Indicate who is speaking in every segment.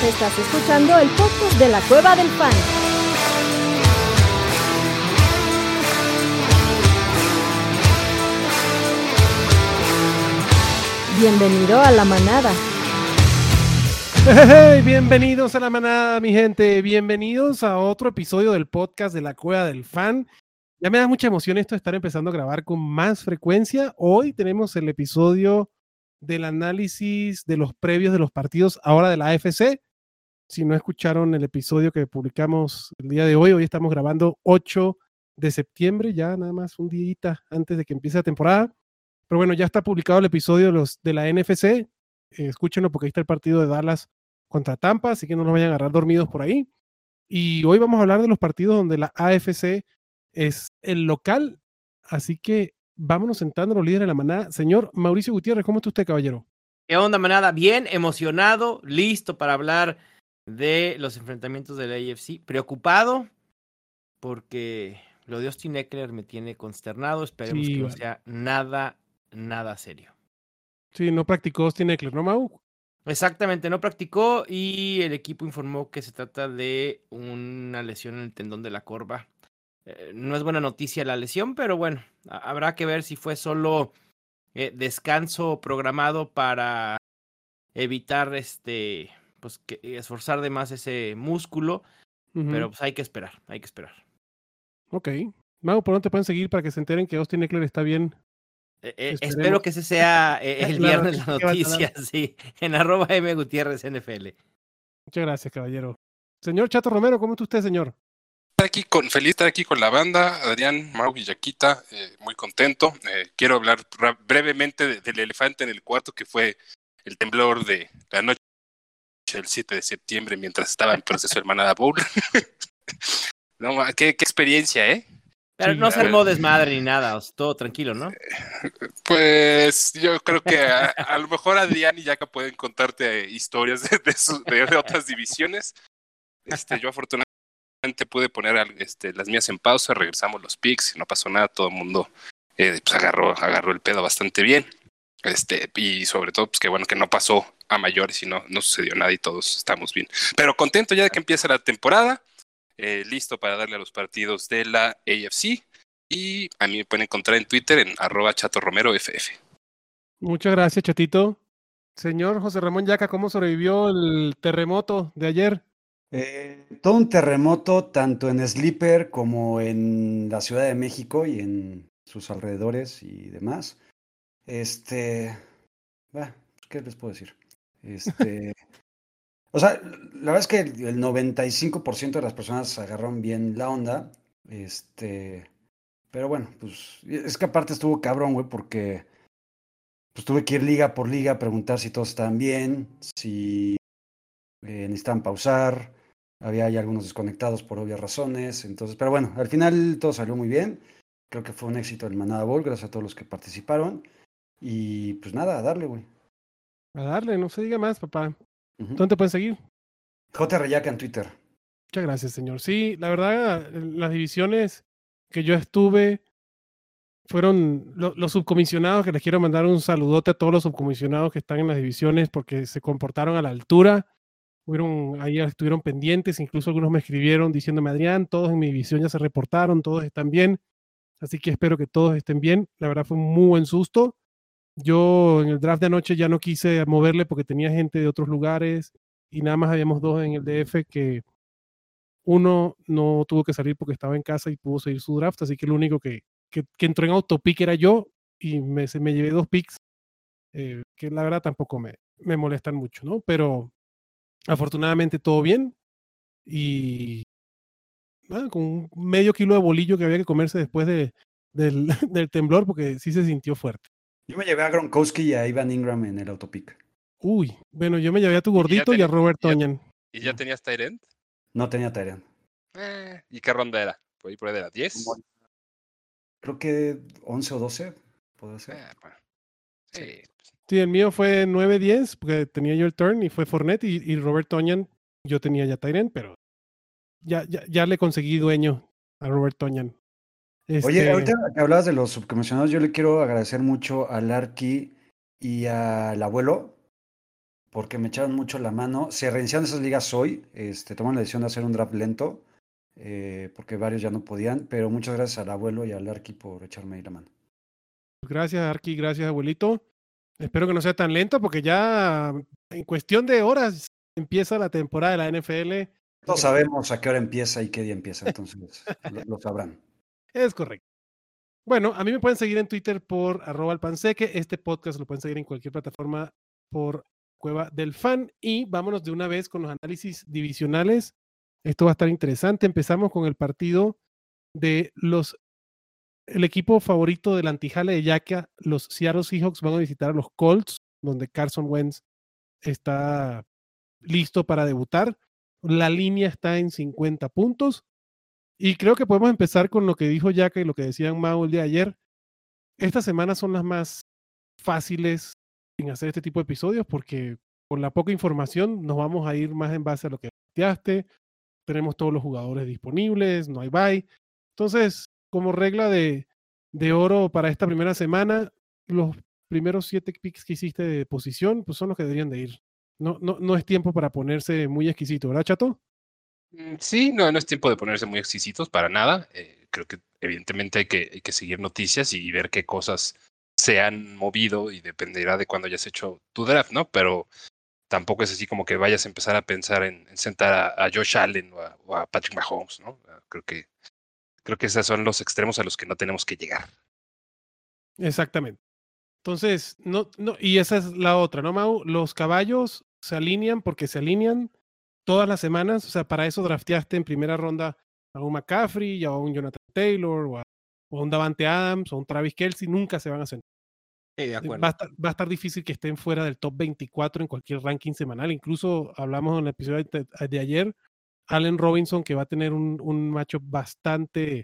Speaker 1: Estás escuchando el podcast de la Cueva del Fan. Bienvenido a la manada.
Speaker 2: Hey, bienvenidos a la manada, mi gente. Bienvenidos a otro episodio del podcast de la Cueva del Fan. Ya me da mucha emoción esto de estar empezando a grabar con más frecuencia. Hoy tenemos el episodio del análisis de los previos de los partidos ahora de la AFC. Si no escucharon el episodio que publicamos el día de hoy, hoy estamos grabando 8 de septiembre, ya nada más un día antes de que empiece la temporada. Pero bueno, ya está publicado el episodio de la NFC. Escúchenlo porque ahí está el partido de Dallas contra Tampa, así que no nos vayan a agarrar dormidos por ahí. Y hoy vamos a hablar de los partidos donde la AFC es el local, así que vámonos sentando los líderes de la manada. Señor Mauricio Gutiérrez, ¿cómo está usted, caballero?
Speaker 3: ¿Qué onda, manada? Bien, emocionado, listo para hablar de los enfrentamientos de la AFC. Preocupado porque lo de Austin Ekeler me tiene consternado. Esperemos que no sea nada serio.
Speaker 2: Sí, no practicó Austin Ekeler, ¿no, Mau?
Speaker 3: Exactamente, no practicó y el equipo informó que se trata de una lesión en el tendón de la corva. No es buena noticia la lesión, pero bueno, habrá que ver si fue solo descanso programado para evitar pues que esforzar de más ese músculo, pero pues hay que esperar.
Speaker 2: Ok. Mau, ¿por dónde te pueden seguir para que se enteren que Austin Ekeler está bien?
Speaker 3: Espero que ese sea el viernes la noticia, sí, en @mgutierrezNFL.
Speaker 2: Muchas gracias, caballero. Señor Chato Romero, ¿cómo está usted, señor?
Speaker 4: Feliz de estar aquí con la banda, Adrián, Mau y Yaquita, muy contento. Quiero hablar brevemente del elefante en el cuarto, que fue el temblor de la noche del 7 de septiembre mientras estaba en proceso el Manada Bowl. No, qué experiencia, ¿eh?
Speaker 3: Pero no se armó desmadre ni nada, todo tranquilo, ¿no?
Speaker 4: Pues yo creo que a lo mejor Adrián y Yaca pueden contarte historias de otras divisiones. Yo afortunadamente pude poner las mías en pausa, regresamos los picks, no pasó nada, todo el mundo pues agarró el pedo bastante bien. Y sobre todo, pues que bueno que no pasó a mayores y no sucedió nada y todos estamos bien. Pero contento ya de que empieza la temporada. Listo para darle a los partidos de la AFC, y a mí me pueden encontrar en Twitter en @ChatoRomeroFF.
Speaker 2: Muchas gracias, Chatito. Señor José Ramón Yaca, ¿cómo sobrevivió el terremoto de ayer?
Speaker 5: Todo un terremoto tanto en Sleeper como en la Ciudad de México y en sus alrededores y demás. ¿Qué les puedo decir? O sea, la verdad es que el 95% de las personas agarraron bien la onda. Pero bueno, pues es que aparte estuvo cabrón, güey, porque pues tuve que ir liga por liga a preguntar si todos estaban bien, si necesitaban pausar. Había ahí algunos desconectados por obvias razones. Entonces, pero bueno, al final todo salió muy bien. Creo que fue un éxito el Manada Bowl, gracias a todos los que participaron. Y pues nada, a darle, güey.
Speaker 2: A darle, no se diga más, papá. ¿Dónde te pueden seguir?
Speaker 5: JR Yaca en Twitter.
Speaker 2: Muchas gracias, señor. Sí, la verdad, las divisiones que yo estuve fueron los subcomisionados, que les quiero mandar un saludote a todos los subcomisionados que están en las divisiones porque se comportaron a la altura. Ahí estuvieron pendientes, incluso algunos me escribieron diciéndome, Adrián, todos en mi división ya se reportaron, todos están bien. Así que espero que todos estén bien. La verdad fue un muy buen susto. Yo en el draft de anoche ya no quise moverle porque tenía gente de otros lugares y nada más habíamos 2 en el DF, que uno no tuvo que salir porque estaba en casa y pudo seguir su draft, así que el único que entró en autopick era yo y me llevé 2 picks, que la verdad tampoco me molestan mucho, ¿no? Pero afortunadamente todo bien y con un medio kilo de bolillo que había que comerse después del temblor, porque sí se sintió fuerte.
Speaker 5: Yo me llevé a Gronkowski y a Ivan Ingram en el autopick.
Speaker 2: Uy, bueno, yo me llevé a tu gordito y a Robert Tonyan.
Speaker 4: ¿Y ya tenías tight end?
Speaker 5: No tenía Tyrion.
Speaker 4: ¿Y qué ronda era? ¿Por ahí era 10?
Speaker 5: Creo que 11 o 12, puede ser.
Speaker 4: Bueno. Sí.
Speaker 2: Sí, el mío fue 9-10, porque tenía yo el turn y fue Fournette y Robert Tonyan. Yo tenía ya tight end, pero ya le conseguí dueño a Robert Tonyan.
Speaker 5: Oye, ahorita que hablabas de los subcomisionados, yo le quiero agradecer mucho a Larky y al abuelo, porque me echaron mucho la mano. Se reiniciaron esas ligas hoy, tomaron la decisión de hacer un draft lento, porque varios ya no podían, pero muchas gracias al abuelo y al Arqui por echarme ahí la mano.
Speaker 2: Gracias, Arqui, gracias, abuelito. Espero que no sea tan lento porque ya en cuestión de horas empieza la temporada de la NFL.
Speaker 5: Todos sabemos a qué hora empieza y qué día empieza, entonces lo sabrán.
Speaker 2: Es correcto. Bueno, a mí me pueden seguir en Twitter por @alpanseque. Este podcast lo pueden seguir en cualquier plataforma por Cueva del Fan. Y vámonos de una vez con los análisis divisionales. Esto va a estar interesante. Empezamos con el partido de el equipo favorito del antijale de Yaca. Los Seattle Seahawks van a visitar a los Colts, donde Carson Wentz está listo para debutar. La línea está en 50 puntos. Y creo que podemos empezar con lo que dijo Yaca y lo que decían Mau el día de ayer. Estas semanas son las más fáciles en hacer este tipo de episodios porque con la poca información nos vamos a ir más en base a lo que planteaste. Tenemos todos los jugadores disponibles, no hay bye. Entonces, como regla de oro para esta primera semana, los primeros 7 picks que hiciste de posición, pues son los que deberían de ir. No es tiempo para ponerse muy exquisito, ¿verdad, Chato?
Speaker 4: Sí, no es tiempo de ponerse muy exquisitos para nada. Creo que evidentemente hay que seguir noticias y ver qué cosas se han movido y dependerá de cuándo hayas hecho tu draft, ¿no? Pero tampoco es así como que vayas a empezar a pensar en sentar a Josh Allen o a Patrick Mahomes, ¿no? Creo que esos son los extremos a los que no tenemos que llegar.
Speaker 2: Exactamente. Entonces, y esa es la otra, ¿no, Mau? Los caballos se alinean porque se alinean todas las semanas. O sea, para eso drafteaste en primera ronda a un McCaffrey, a un Jonathan Taylor, o a un Davante Adams, o a un Travis Kelce. Nunca se van a sentar.
Speaker 3: Sí, de acuerdo.
Speaker 2: Va a estar difícil que estén fuera del top 24 en cualquier ranking semanal. Incluso hablamos en el episodio de ayer, Allen Robinson, que va a tener un matchup bastante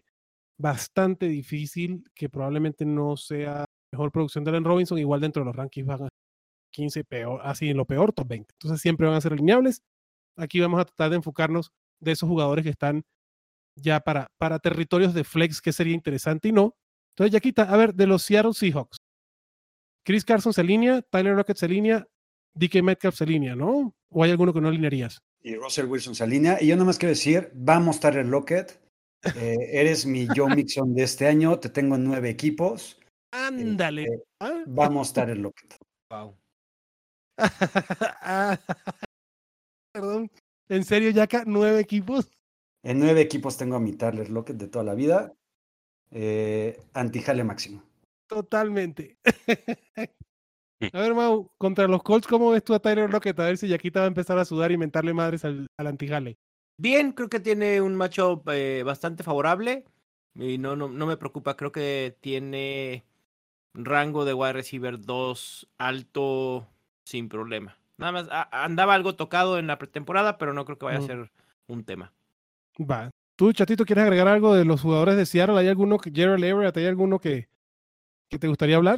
Speaker 2: difícil, que probablemente no sea mejor producción de Allen Robinson, igual dentro de los rankings van a 15 peor, así en lo peor, top 20. Entonces siempre van a ser alineables. Aquí vamos a tratar de enfocarnos de esos jugadores que están ya para territorios de flex, que sería interesante y no. Entonces, Yaquita, a ver, de los Seattle Seahawks, Chris Carson se alinea, Tyler Lockett se alinea, DK Metcalf se alinea, ¿no? ¿O hay alguno que no alinearías?
Speaker 5: Y Russell Wilson se alinea. Y yo nada más quiero decir, vamos Tyler Lockett. Eres mi Joe Mixon de este año. Te tengo en 9 equipos.
Speaker 2: Ándale.
Speaker 5: Vamos Tyler Lockett.
Speaker 3: Wow.
Speaker 2: Perdón. ¿En serio, Yaka? 9 equipos?
Speaker 5: En 9 equipos tengo a mi Tyler Lockett de toda la vida. Antijale máximo.
Speaker 2: Totalmente. A ver, Mau, contra los Colts, ¿cómo ves tú a Tyler Lockett? A ver si Yaquita va a empezar a sudar y mentarle madres al antijale.
Speaker 3: Bien, creo que tiene un matchup bastante favorable y no me preocupa. Creo que tiene rango de wide receiver 2 alto sin problema. Nada más andaba algo tocado en la pretemporada, pero no creo que vaya a ser un tema.
Speaker 2: Va. ¿Tú, Chatito, quieres agregar algo de los jugadores de Seattle? ¿Hay alguno Gerald Everett, hay alguno que te gustaría hablar?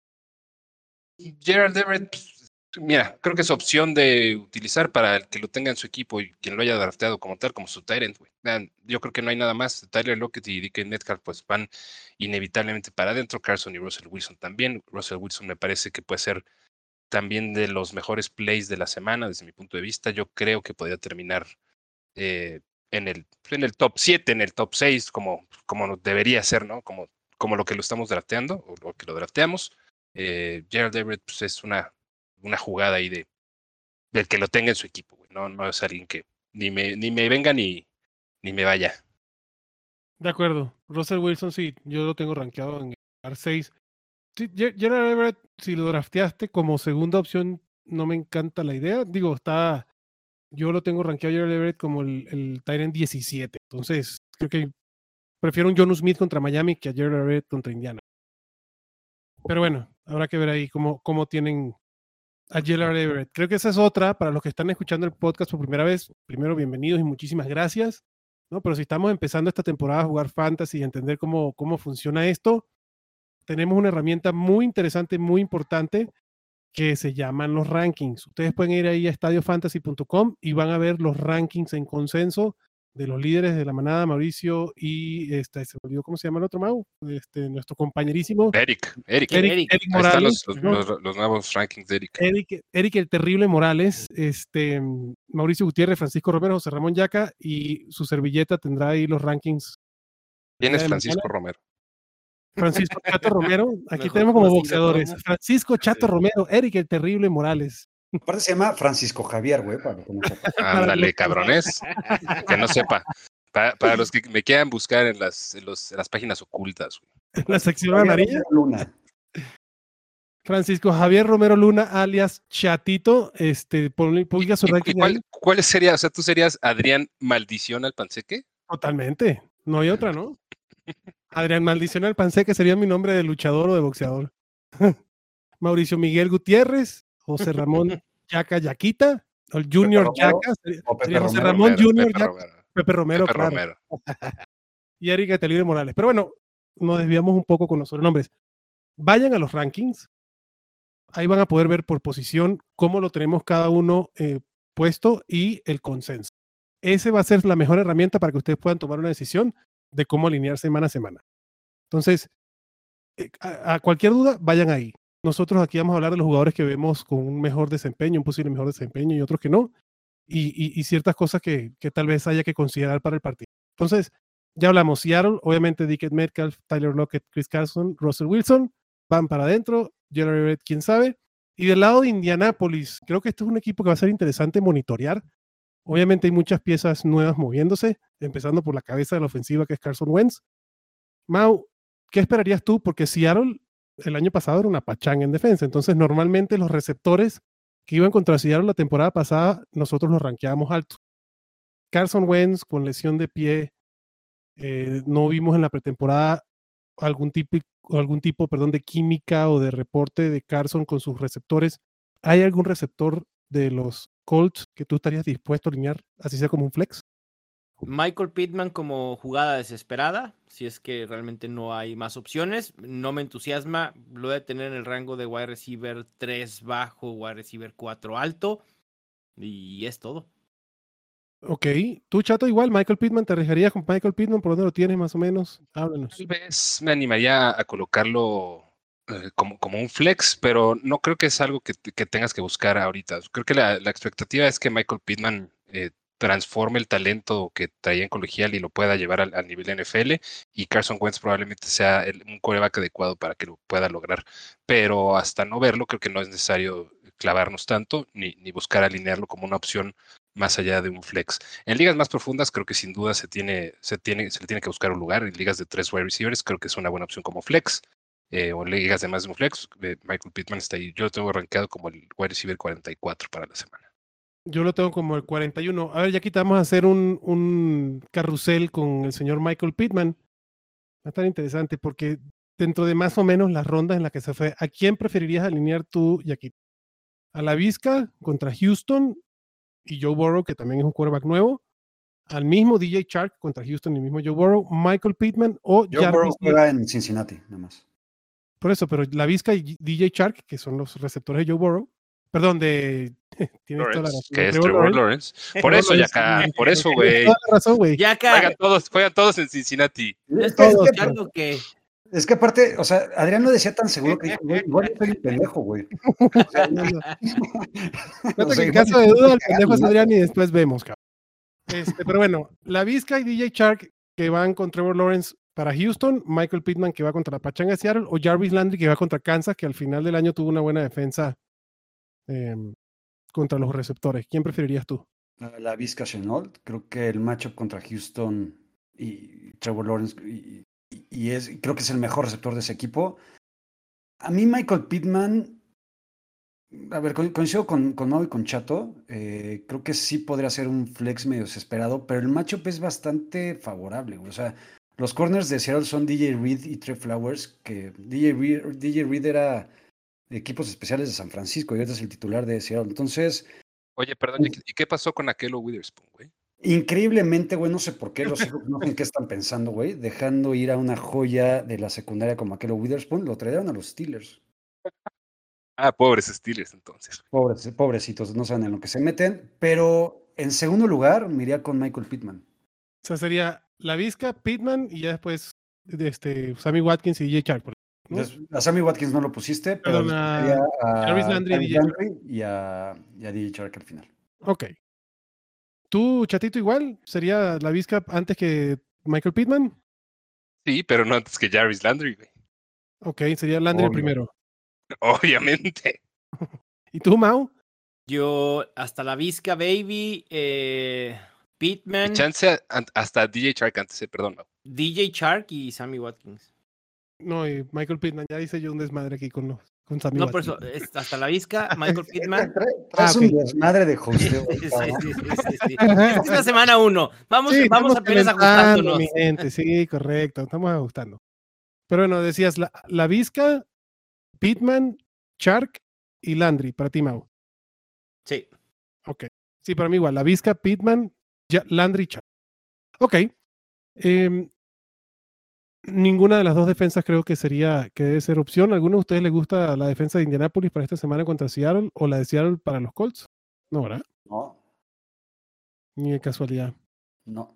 Speaker 4: Gerald Everett, mira, creo que es opción de utilizar para el que lo tenga en su equipo y quien lo haya drafteado como tal, como su tight end, güey. Yo creo que no hay nada más. Tyler Lockett y DK Metcalf pues van inevitablemente para adentro. Carson y Russell Wilson también. Russell Wilson me parece que puede ser también de los mejores plays de la semana desde mi punto de vista. Yo creo que podría terminar en el top 7, en el top 6, como debería ser, ¿no? Como lo que lo estamos drafteando o lo que lo drafteamos. Gerald Everett pues, es una jugada ahí del que lo tenga en su equipo, güey. No es alguien que ni me venga ni me vaya.
Speaker 2: De acuerdo. Russell Wilson, sí, yo lo tengo rankeado en el lugar 6. Sí, Gerald Everett, si lo drafteaste como segunda opción, no me encanta la idea. Digo, yo lo tengo rankeado Gerald Everett como el tight end 17. Entonces, creo que prefiero un Jonnu Smith contra Miami que a Gerald Everett contra Indiana. Pero bueno, habrá que ver ahí cómo tienen a Gerald Everett. Creo que esa es otra, para los que están escuchando el podcast por primera vez. Primero, bienvenidos y muchísimas gracias. ¿No? Pero si estamos empezando esta temporada a jugar Fantasy y entender cómo funciona esto, tenemos una herramienta muy interesante, muy importante, que se llaman los rankings. Ustedes pueden ir ahí a estadiofantasy.com y van a ver los rankings en consenso de los líderes de la manada, Mauricio y se me olvidó cómo se llama el otro Mau, nuestro compañerísimo
Speaker 4: Eric.
Speaker 2: Eric
Speaker 4: Ahí están
Speaker 2: Morales,
Speaker 4: los nuevos rankings de Eric.
Speaker 2: Eric el terrible Morales, Mauricio Gutiérrez, Francisco Romero, José Ramón Yaca, y su servilleta tendrá ahí los rankings.
Speaker 4: ¿Quién es Francisco Romero?
Speaker 2: Francisco Chato Romero, aquí
Speaker 3: Mejor
Speaker 2: tenemos como
Speaker 3: conocido
Speaker 2: boxeadores.
Speaker 3: como-
Speaker 2: Francisco Chato Romero, Eric el terrible Morales.
Speaker 5: Aparte se llama Francisco Javier, güey, para que no sepa.
Speaker 4: Ándale, cabrones. Que no sepa. Para los que me quieran buscar en las páginas ocultas, güey.
Speaker 2: La sección
Speaker 5: Javier
Speaker 2: amarilla.
Speaker 5: Luna.
Speaker 2: Francisco Javier Romero Luna, alias Chatito, publica su ranking.
Speaker 4: ¿Cuál sería? O sea, ¿tú serías Adrián Maldición al Panseque?
Speaker 2: Totalmente. No hay otra, ¿no? Adrián Maldición al Panseque sería mi nombre de luchador o de boxeador. Mauricio Miguel Gutiérrez, José Ramón Yaca Yaquita, o el Junior Yaca, sería José Ramón Junior Yaca, Pepe Romero, claro. Y Erika Telire Morales. Pero bueno, nos desviamos un poco con los sobrenombres. Vayan a los rankings. Ahí van a poder ver por posición cómo lo tenemos cada uno puesto y el consenso. Ese va a ser la mejor herramienta para que ustedes puedan tomar una decisión de cómo alinear semana a semana. Entonces, a cualquier duda, vayan ahí. Nosotros aquí vamos a hablar de los jugadores que vemos con un mejor desempeño, un posible mejor desempeño y otros que no, y ciertas cosas que tal vez haya que considerar para el partido. Entonces, ya hablamos, Seattle, obviamente Dickett Metcalf, Tyler Lockett, Chris Carson, Russell Wilson, van para adentro, Jalen Everett, quién sabe. Y del lado de Indianapolis, creo que este es un equipo que va a ser interesante monitorear. Obviamente hay muchas piezas nuevas moviéndose, empezando por la cabeza de la ofensiva que es Carson Wentz. Mau, ¿qué esperarías tú? Porque Seattle el año pasado era una pachanga en defensa, entonces normalmente los receptores que iban contra Seattle la temporada pasada, nosotros los rankeábamos alto. Carson Wentz con lesión de pie, no vimos en la pretemporada algún tipo de química o de reporte de Carson con sus receptores. ¿Hay algún receptor de los Colts que tú estarías dispuesto a alinear, así sea como un flex?
Speaker 3: Michael Pittman como jugada desesperada, si es que realmente no hay más opciones. No me entusiasma, lo de tener en el rango de wide receiver 3 bajo, wide receiver 4 alto, y es todo.
Speaker 2: Ok, tú Chato igual, Michael Pittman, ¿te arriesgarías con Michael Pittman? ¿Por dónde lo tienes más o menos? Háblanos.
Speaker 4: Tal vez me animaría a colocarlo como un flex, pero no creo que es algo que tengas que buscar ahorita. Creo que la expectativa es que Michael Pittman transforme el talento que traía en colegial y lo pueda llevar al nivel de NFL, y Carson Wentz probablemente sea un quarterback adecuado para que lo pueda lograr. Pero hasta no verlo, creo que no es necesario clavarnos tanto ni buscar alinearlo como una opción más allá de un flex. En ligas más profundas creo que sin duda se le tiene que buscar un lugar. En ligas de 3 wide receivers creo que es una buena opción como flex, o en ligas de más de un flex. Michael Pittman está ahí. Yo lo tengo rankeado como el wide receiver 44 para la semana.
Speaker 2: Yo lo tengo como el 41. A ver, ya aquí te vamos a hacer un carrusel con el señor Michael Pittman. Va a estar interesante porque dentro de más o menos las rondas en las que se fue, ¿a quién preferirías alinear tú, Yaquita? ¿A la Vizca contra Houston y Joe Burrow, que también es un quarterback nuevo? ¿Al mismo DJ Chark contra Houston y el mismo Joe Burrow? ¿Michael Pittman o
Speaker 5: Joe Burrow juega en Cincinnati, nada más.
Speaker 2: Por eso, pero la Vizca y DJ Chark, que son los receptores de Joe Burrow, perdón, de
Speaker 4: Lawrence, que es Trevor Lawrence. Por eso, Yaca, por eso, güey.
Speaker 2: Toda la razón, güey.
Speaker 4: Juegan todos en Cincinnati.
Speaker 5: Es que aparte, o sea, Adrián lo decía tan seguro que dijo, güey, igual soy el pendejo, güey. O sea,
Speaker 2: en caso de duda, el pendejo es Adrián y después vemos, cabrón. Pero bueno, la Vizca y DJ Chark que van con Trevor Lawrence para Houston, Michael Pittman que va contra la Pachanga de Seattle, o Jarvis Landry que va contra Kansas, que al final del año tuvo una buena defensa contra los receptores. ¿Quién preferirías tú?
Speaker 5: La Vizca Chenault. Creo que el matchup contra Houston y Trevor Lawrence creo que es el mejor receptor de ese equipo. A mí Michael Pittman, a ver, coincido con Mau y con Chato. Creo que sí podría ser un flex medio desesperado, pero el matchup es bastante favorable. O sea, los corners de Seattle son DJ Reed y Trey Flowers, que DJ Reed era de equipos especiales de San Francisco y ahorita es el titular de Seattle. Entonces...
Speaker 4: Oye, perdón, ¿y qué pasó con Ahkello Witherspoon, güey?
Speaker 5: Increíblemente, güey, no sé por qué, los hijos no sé en qué están pensando, güey, dejando ir a una joya de la secundaria como Ahkello Witherspoon, lo trajeron a los Steelers.
Speaker 4: Pobres Steelers, entonces.
Speaker 5: Pobrecitos, no saben en lo que se meten, pero en segundo lugar me iría con Michael Pittman.
Speaker 2: O sea, sería Laviska, Pittman y ya después Sammy Watkins y DJ Chark. ¿No?
Speaker 5: Entonces, a Sammy Watkins no lo pusiste, pero
Speaker 2: Perdón,
Speaker 5: sería a
Speaker 2: Jarvis Landry y
Speaker 5: Jarvis
Speaker 2: DJ Chark.
Speaker 5: Landry y a DJ Chark al final.
Speaker 2: Ok. ¿Tú, Chatito, igual? ¿Sería Laviska antes que Michael Pittman?
Speaker 4: Sí, pero no antes que Jarvis Landry, güey.
Speaker 2: Ok, sería Landry el
Speaker 5: Obvio.
Speaker 2: primero.
Speaker 4: Obviamente.
Speaker 2: ¿Y tú, Mau?
Speaker 3: Yo, hasta la Vizca, baby,
Speaker 4: Y
Speaker 3: Pittman,
Speaker 4: chance hasta DJ Chark antes, perdón. No.
Speaker 3: DJ Chark y Sammy Watkins.
Speaker 2: No, y Michael Pittman. Ya hice yo un desmadre aquí con Sammy
Speaker 3: No, por
Speaker 2: Watkins.
Speaker 3: eso, hasta la Vizca, Michael Pittman.
Speaker 5: Traes
Speaker 2: ok.
Speaker 5: un desmadre de hosteo.
Speaker 3: Sí, sí. Esta es la semana 1. Vamos,
Speaker 2: Sí,
Speaker 3: vamos
Speaker 2: estamos
Speaker 3: apenas
Speaker 2: calentando,
Speaker 3: ajustándonos.
Speaker 2: mi gente. Sí, correcto. Estamos ajustando. Pero bueno, decías la Vizca, Pittman, Chark y Landry. Para ti, Mau.
Speaker 3: Sí.
Speaker 2: Ok. Sí, para mí igual. La Vizca, Pittman, Landry, Chark. Ok. Ninguna de las dos defensas creo que debe ser opción. ¿A alguno de ustedes les gusta la defensa de Indianapolis para esta semana contra Seattle o la de Seattle para los Colts? No, ¿verdad?
Speaker 5: No,
Speaker 2: Ni de casualidad.
Speaker 5: no.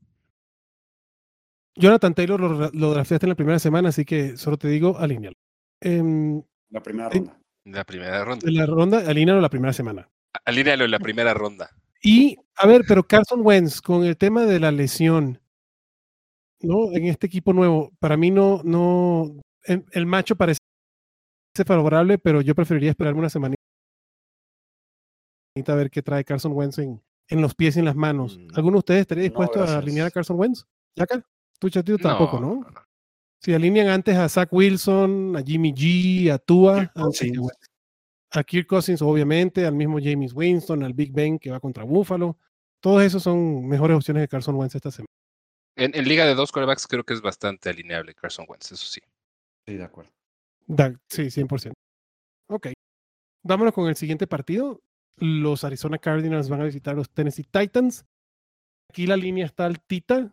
Speaker 2: Jonathan Taylor lo drafteaste en la primera semana, así que solo te digo, alínealo.
Speaker 5: La primera ronda.
Speaker 4: La primera ronda.
Speaker 2: En la ronda, alínealo la primera semana.
Speaker 4: Alínealo en la primera ronda.
Speaker 2: Y, a ver, pero Carson Wentz, con el tema de la lesión, ¿no? En este equipo nuevo, para mí el macho parece favorable, pero yo preferiría esperarme una semanita a ver qué trae Carson Wentz en los pies y en las manos. ¿Alguno de ustedes estaría dispuesto a alinear a Carson Wentz? ¿Yaka? Tú, Chatito, tampoco, ¿no? Si alinean antes a Zach Wilson, a Jimmy G, a Tua, a Kirk Cousins, obviamente, al mismo Jameis Winston, al Big Ben que va contra Buffalo. Todos esos son mejores opciones de Carson Wentz esta semana.
Speaker 4: En liga de 2 quarterbacks creo que es bastante alineable Carson Wentz, eso sí.
Speaker 5: Sí, de acuerdo.
Speaker 2: Sí, 100%. Ok. Vámonos con el siguiente partido. Los Arizona Cardinals van a visitar a los Tennessee Titans. Aquí la línea está altita,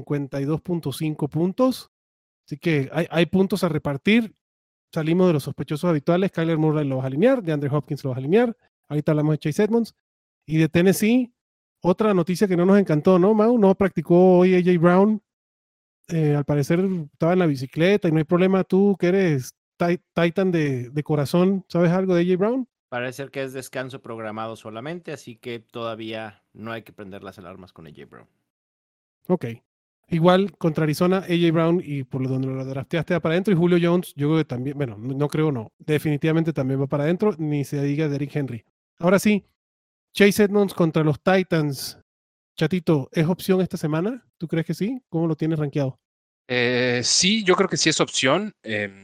Speaker 2: 52.5 puntos. Así que hay puntos a repartir. Salimos de los sospechosos habituales. Kyler Murray lo vas a alinear, DeAndre Hopkins lo vas a alinear. Ahorita hablamos de Chase Edmonds. Y de Tennessee, otra noticia que no nos encantó, ¿no, Mau? No practicó hoy AJ Brown. Al parecer estaba en la bicicleta y no hay problema. Tú que eres Titan de corazón, ¿sabes algo de AJ Brown?
Speaker 3: Parece ser que es descanso programado solamente, así que todavía no hay que prender las alarmas con AJ Brown.
Speaker 2: Ok. Igual contra Arizona, AJ Brown y por donde lo drafteaste va para adentro. Y Julio Jones, yo creo que también, bueno, no creo, no. Definitivamente también va para adentro, ni se diga de Derrick Henry. Ahora sí, Chase Edmonds contra los Titans. Chatito, ¿es opción esta semana? ¿Tú crees que sí? ¿Cómo lo tienes rankeado?
Speaker 4: Sí, yo creo que sí es opción.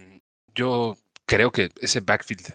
Speaker 4: Yo creo que ese backfield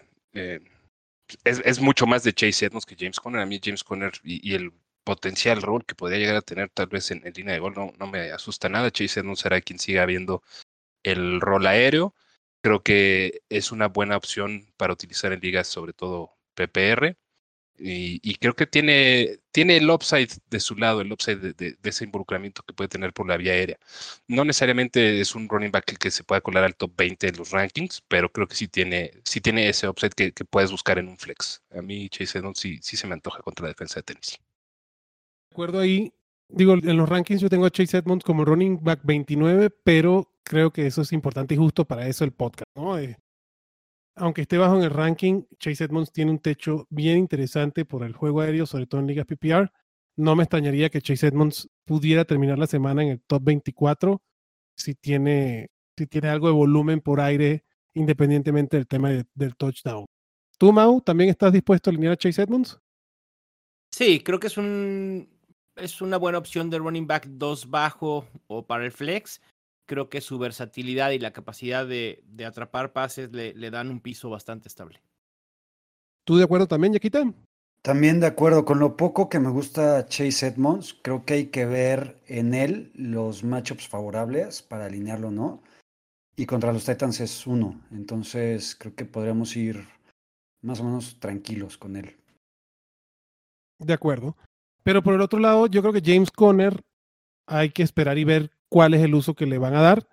Speaker 4: es mucho más de Chase Edmonds que James Conner. A mí James Conner y el potencial rol que podría llegar a tener tal vez en línea de gol no me asusta nada. Chase Edmonds será quien siga viendo el rol aéreo. Creo que es una buena opción para utilizar en ligas, sobre todo PPR. Y creo que tiene el upside de su lado, el upside de ese involucramiento que puede tener por la vía aérea. No necesariamente es un running back que se pueda colar al top 20 de los rankings, pero creo que sí tiene ese upside que puedes buscar en un flex. A mí Chase Edmonds sí se me antoja contra la defensa de Tennessee.
Speaker 2: De acuerdo ahí, digo, en los rankings yo tengo a Chase Edmonds como running back 29, pero creo que eso es importante y justo para eso el podcast, ¿no? Aunque esté bajo en el ranking, Chase Edmonds tiene un techo bien interesante por el juego aéreo, sobre todo en ligas PPR. No me extrañaría que Chase Edmonds pudiera terminar la semana en el top 24 si tiene algo de volumen por aire, independientemente del tema del touchdown. ¿Tú, Mau, también estás dispuesto a alinear a Chase Edmonds?
Speaker 3: Sí, creo que es una buena opción de running back 2 bajo o para el flex. Creo que su versatilidad y la capacidad de atrapar pases le dan un piso bastante estable.
Speaker 2: ¿Tú de acuerdo también, Yaquita?
Speaker 5: También de acuerdo, con lo poco que me gusta Chase Edmonds, creo que hay que ver en él los matchups favorables para alinearlo o no. Y contra los Titans es 1, entonces creo que podríamos ir más o menos tranquilos con él.
Speaker 2: De acuerdo. Pero por el otro lado, yo creo que James Conner hay que esperar y ver cuál es el uso que le van a dar.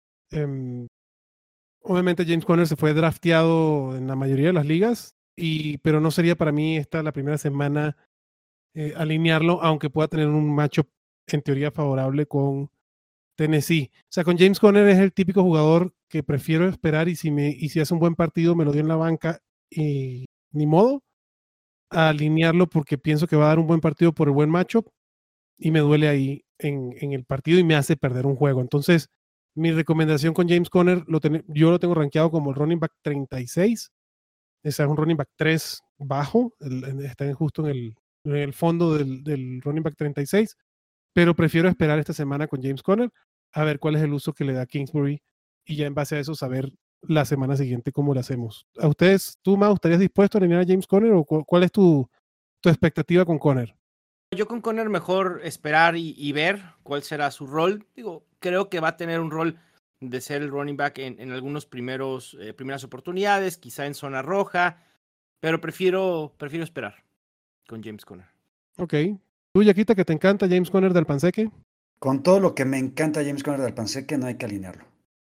Speaker 2: Obviamente James Conner se fue drafteado en la mayoría de las ligas, pero no sería para mí esta la primera semana alinearlo, aunque pueda tener un matchup en teoría favorable con Tennessee. O sea, con James Conner es el típico jugador que prefiero esperar y si hace un buen partido me lo dio en la banca y ni modo a alinearlo porque pienso que va a dar un buen partido por el buen matchup y me duele ahí en el partido y me hace perder un juego. Entonces, mi recomendación con James Conner, yo lo tengo rankeado como el running back 36. Ese es un running back 3 bajo, está justo en el fondo del running back 36, pero prefiero esperar esta semana con James Conner a ver cuál es el uso que le da Kingsbury y ya en base a eso saber la semana siguiente cómo lo hacemos. ¿A ustedes, tú, Mau, estarías dispuesto a alinear a James Conner o cuál es tu expectativa con Conner?
Speaker 3: Yo con Conner mejor esperar y ver cuál será su rol. Digo, creo que va a tener un rol de ser el running back en algunos primeras oportunidades, quizá en zona roja, pero prefiero esperar con James Conner.
Speaker 2: Ok. ¿Tú, Yaquita, que te encanta James Conner del Panseque?
Speaker 5: Con todo lo que me encanta James Conner del Panseque, no hay que alinearlo.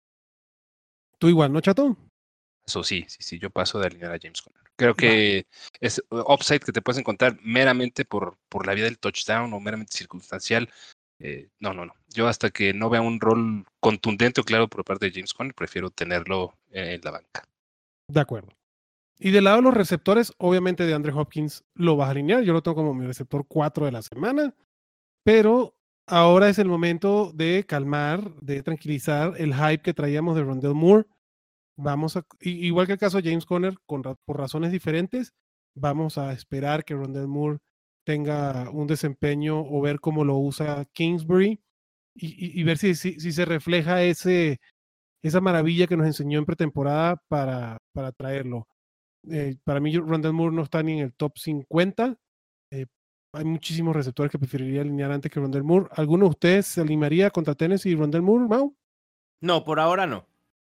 Speaker 2: ¿Tú igual, no, Chato?
Speaker 4: Eso sí, yo paso de alinear a James Conner. Creo que es upside que te puedes encontrar meramente por la vía del touchdown o meramente circunstancial. No. Yo hasta que no vea un rol contundente o claro por parte de James Conner, prefiero tenerlo en la banca.
Speaker 2: De acuerdo. Y del lado de los receptores, obviamente de Andre Hopkins lo vas a alinear. Yo lo tengo como mi receptor 4 de la semana. Pero ahora es el momento de calmar, de tranquilizar el hype que traíamos de Rondell Moore. Igual que el caso de James Conner, por razones diferentes, vamos a esperar que Rondell Moore tenga un desempeño o ver cómo lo usa Kingsbury y ver si se refleja esa maravilla que nos enseñó en pretemporada para traerlo. Para mí, Rondell Moore no está ni en el top 50. Hay muchísimos receptores que preferiría alinear antes que Rondell Moore. ¿Alguno de ustedes se alinearía contra Tennessee y Rondell Moore, Mau?
Speaker 3: No, por ahora no.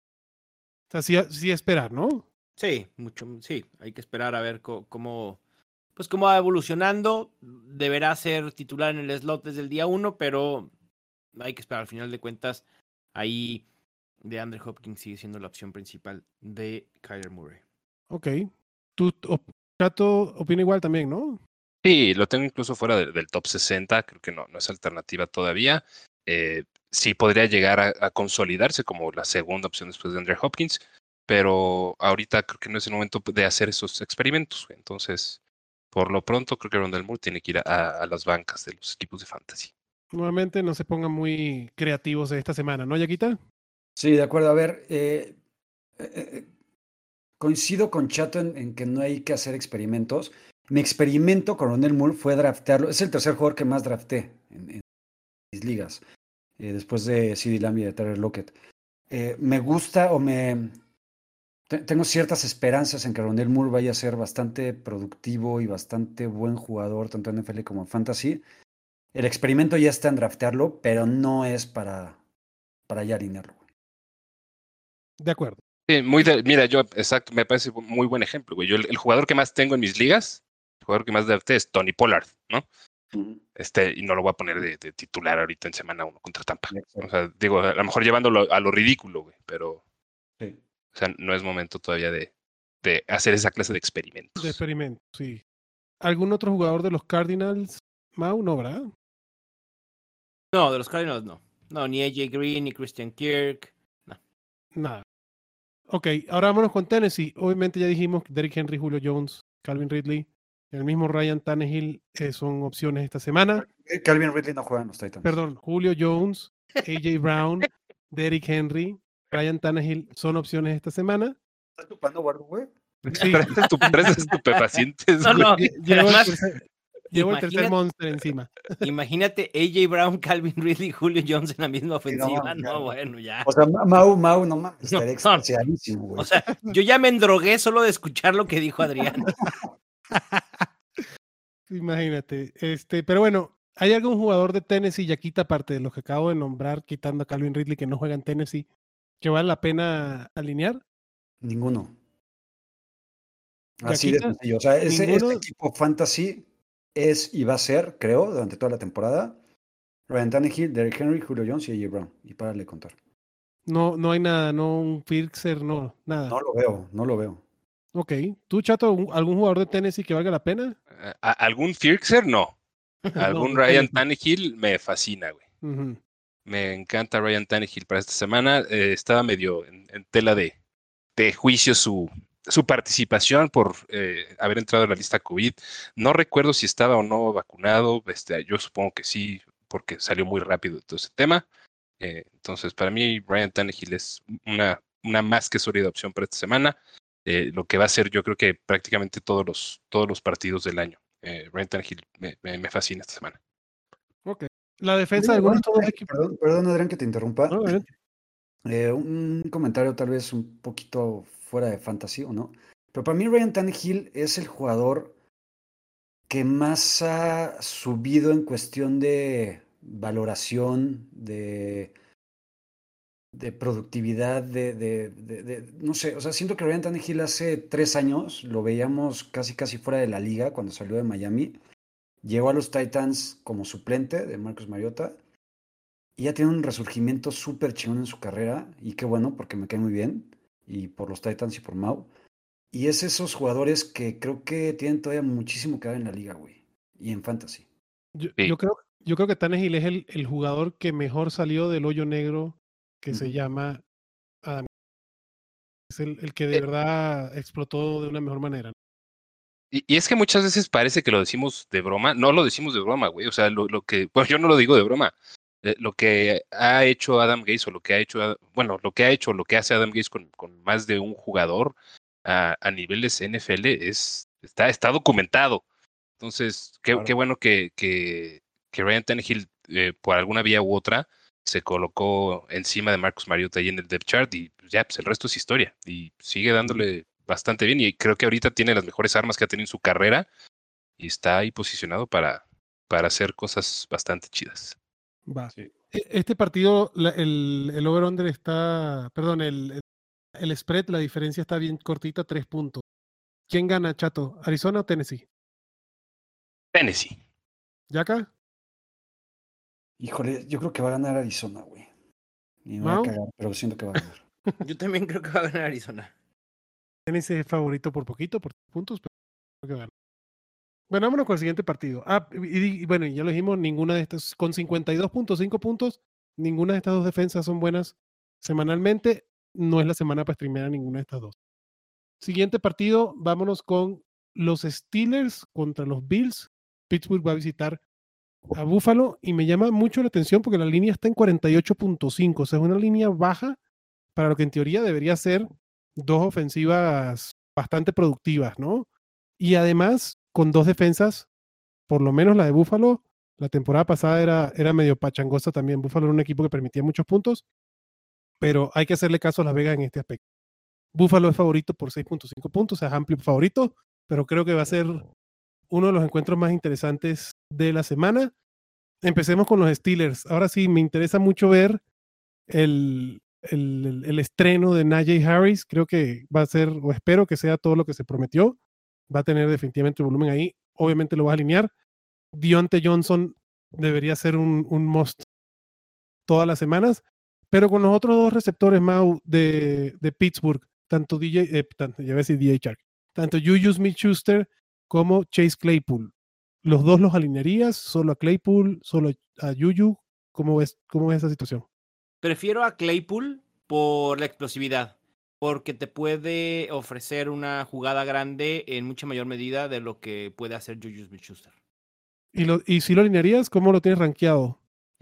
Speaker 2: O sea, sí esperar, ¿no?
Speaker 3: Sí, sí. Hay que esperar a ver cómo va evolucionando. Deberá ser titular en el slot desde el día 1, pero hay que esperar. Al final de cuentas, ahí de Andre Hopkins sigue siendo la opción principal de Kyler Murray.
Speaker 2: Ok. Tú, Chato, opina igual también, ¿no?
Speaker 4: Sí, lo tengo incluso fuera del top 60, creo que no es alternativa todavía. Sí podría llegar a consolidarse como la segunda opción después de Andre Hopkins, pero ahorita creo que no es el momento de hacer esos experimentos. Entonces, por lo pronto, creo que Rondell Moore tiene que ir a las bancas de los equipos de fantasy.
Speaker 2: Nuevamente no se pongan muy creativos esta semana, ¿no, Yaquita?
Speaker 5: Sí, de acuerdo. A ver, coincido con Chato en que no hay que hacer experimentos. Mi experimento con Rondell Moore fue draftearlo. Es el tercer jugador que más drafté en mis ligas, después de CeeDee Lamb y de Tyler Lockett. Me gusta tengo ciertas esperanzas en que Rondell Moore vaya a ser bastante productivo y bastante buen jugador, tanto en NFL como en Fantasy. El experimento ya está en draftearlo, pero no es para ya alinearlo.
Speaker 2: De acuerdo.
Speaker 4: Sí, mira, exacto, me parece muy buen ejemplo, güey. Yo el jugador que más tengo en mis ligas, el jugador que más drafté es Tony Pollard, ¿no? Y no lo voy a poner de titular ahorita en semana 1 contra Tampa. O sea, digo, a lo mejor llevándolo a lo ridículo, güey, pero sí. O sea, no es momento todavía de hacer esa clase de experimentos.
Speaker 2: De experimento, sí. ¿Algún otro jugador de los Cardinals, Mau? No, ¿verdad?
Speaker 3: No, de los Cardinals no. No, ni AJ Green, ni Christian Kirk. No.
Speaker 2: Nada. Ok, ahora vámonos con Tennessee. Obviamente ya dijimos que Derrick Henry, Julio Jones, Calvin Ridley, el mismo Ryan Tannehill son opciones esta semana.
Speaker 5: Calvin Ridley no juega en los Titans.
Speaker 2: Perdón, Julio Jones, AJ Brown, Derrick Henry, Ryan Tannehill son opciones esta semana.
Speaker 5: ¿Estás chupando, Guardo, güey?
Speaker 2: Sí.
Speaker 4: Tres estupefacientes, güey.
Speaker 3: No,
Speaker 2: llevo el tercer monster encima.
Speaker 3: Imagínate AJ Brown, Calvin Ridley, Julio Jones en la misma ofensiva. No, bueno, ya.
Speaker 5: O sea, Mau, no mames, estaría extrañadísimo, güey.
Speaker 3: O sea, yo ya me endrogué solo de escuchar lo que dijo Adrián.
Speaker 2: Imagínate. Pero bueno, ¿hay algún jugador de Tennessee, Yaquita, aparte de los que acabo de nombrar, quitando a Calvin Ridley que no juega en Tennessee, que vale la pena alinear?
Speaker 5: Ninguno. Así de sencillo. O sea, este equipo fantasy es y va a ser, creo, durante toda la temporada, Ryan Tannehill, Derrick Henry, Julio Jones y AJ Brown. Y párale de contar.
Speaker 2: No hay nada, no un Firkser, no, nada.
Speaker 5: No lo veo.
Speaker 2: Ok. ¿Tú, Chato, algún jugador de Tennessee que valga la pena?
Speaker 4: ¿Algún Firkser? No. Algún
Speaker 2: No,
Speaker 4: Ryan
Speaker 2: Tennessee.
Speaker 4: Tannehill me fascina, güey.
Speaker 2: Ujú.
Speaker 4: Me encanta Ryan Tannehill para esta semana. Estaba medio en tela de juicio su participación por haber entrado a la lista COVID. No recuerdo si estaba o no vacunado. Yo supongo que sí, porque salió muy rápido todo ese tema. Entonces, para mí, Ryan Tannehill es una más que sólida opción para esta semana. Lo que va a ser, yo creo que prácticamente todos los partidos del año. Ryan Tannehill me fascina esta semana.
Speaker 2: Ok. La defensa de algunos de estos dos equipos.
Speaker 5: Perdón, Adrián, que te interrumpa.
Speaker 2: No, adelante.
Speaker 5: Un comentario tal vez un poquito fuera de fantasy, ¿o no? Pero para mí Ryan Tannehill es el jugador que más ha subido en cuestión de valoración, de productividad, no sé, o sea, siento que Ryan Tannehill hace 3 años lo veíamos casi fuera de la liga cuando salió de Miami. Llegó a los Titans como suplente de Marcus Mariota y ya tiene un resurgimiento súper chingón en su carrera y qué bueno porque me cae muy bien y por los Titans y por Mau. Y es esos jugadores que creo que tienen todavía muchísimo que dar en la liga, güey, y en fantasy.
Speaker 2: Yo creo que Tannehill es el jugador que mejor salió del hoyo negro que se llama Adam. Es el que de verdad explotó de una mejor manera.
Speaker 4: Y es que muchas veces parece que lo decimos de broma. No lo decimos de broma, güey. O sea, lo que, pues yo no lo digo de broma. Lo que ha hecho Adam Gase o lo que ha hecho, bueno, lo que lo que hace Adam Gase con más de un jugador a niveles NFL está documentado. Entonces, qué bueno que Ryan Tannehill, por alguna vía u otra, se colocó encima de Marcus Mariota ahí en el depth chart y ya, pues el resto es historia. Y sigue dándole bastante bien y creo que ahorita tiene las mejores armas que ha tenido en su carrera y está ahí posicionado para hacer cosas bastante chidas.
Speaker 2: Va.
Speaker 5: Sí.
Speaker 2: Este partido, el over-under está, perdón, el spread, la diferencia está bien cortita, 3 puntos. ¿Quién gana, Chato? ¿Arizona o Tennessee?
Speaker 4: Tennessee.
Speaker 2: ¿Yaka?
Speaker 5: Híjole, yo creo que va a ganar Arizona, güey. Y me va a
Speaker 2: ¿Mau?
Speaker 5: cagar, pero siento que va a ganar.
Speaker 3: Yo también creo que va a ganar Arizona.
Speaker 2: Tennessee es favorito por poquito, por puntos, pero creo que gana. Bueno, vámonos con el siguiente partido. Y bueno, ya lo dijimos, ninguna de estas, con 52.5 puntos, ninguna de estas dos defensas son buenas semanalmente. No es la semana para streamear a ninguna de estas dos. Siguiente partido, vámonos con los Steelers contra los Bills. Pittsburgh va a visitar a Buffalo y me llama mucho la atención porque la línea está en 48.5, o sea, es una línea baja para lo que en teoría debería ser dos ofensivas bastante productivas, ¿no? Y además con dos defensas, por lo menos la de Buffalo, la temporada pasada era medio pachangosa también. Buffalo era un equipo que permitía muchos puntos, pero hay que hacerle caso a Las Vegas en este aspecto. Buffalo es favorito por 6.5 puntos, es amplio favorito, pero creo que va a ser uno de los encuentros más interesantes de la semana. Empecemos con los Steelers. Ahora sí, me interesa mucho ver el estreno de Najee Harris. Creo que va a ser, o espero que sea todo lo que se prometió. Va a tener definitivamente volumen ahí. Obviamente lo va a alinear. Diontae Johnson debería ser un must todas las semanas. Pero con los otros dos receptores, Mau, de Pittsburgh, tanto ya ves DJ Shark, tanto Juju Smith-Schuster como Chase Claypool. ¿Los dos los alinearías? ¿Solo a Claypool? ¿Solo a Juju? ¿Cómo ves esa situación?
Speaker 3: Prefiero a Claypool por la explosividad, porque te puede ofrecer una jugada grande en mucha mayor medida de lo que puede hacer Juju Smith-Schuster.
Speaker 2: ¿Y si lo alinearías? ¿Cómo lo tienes rankeado?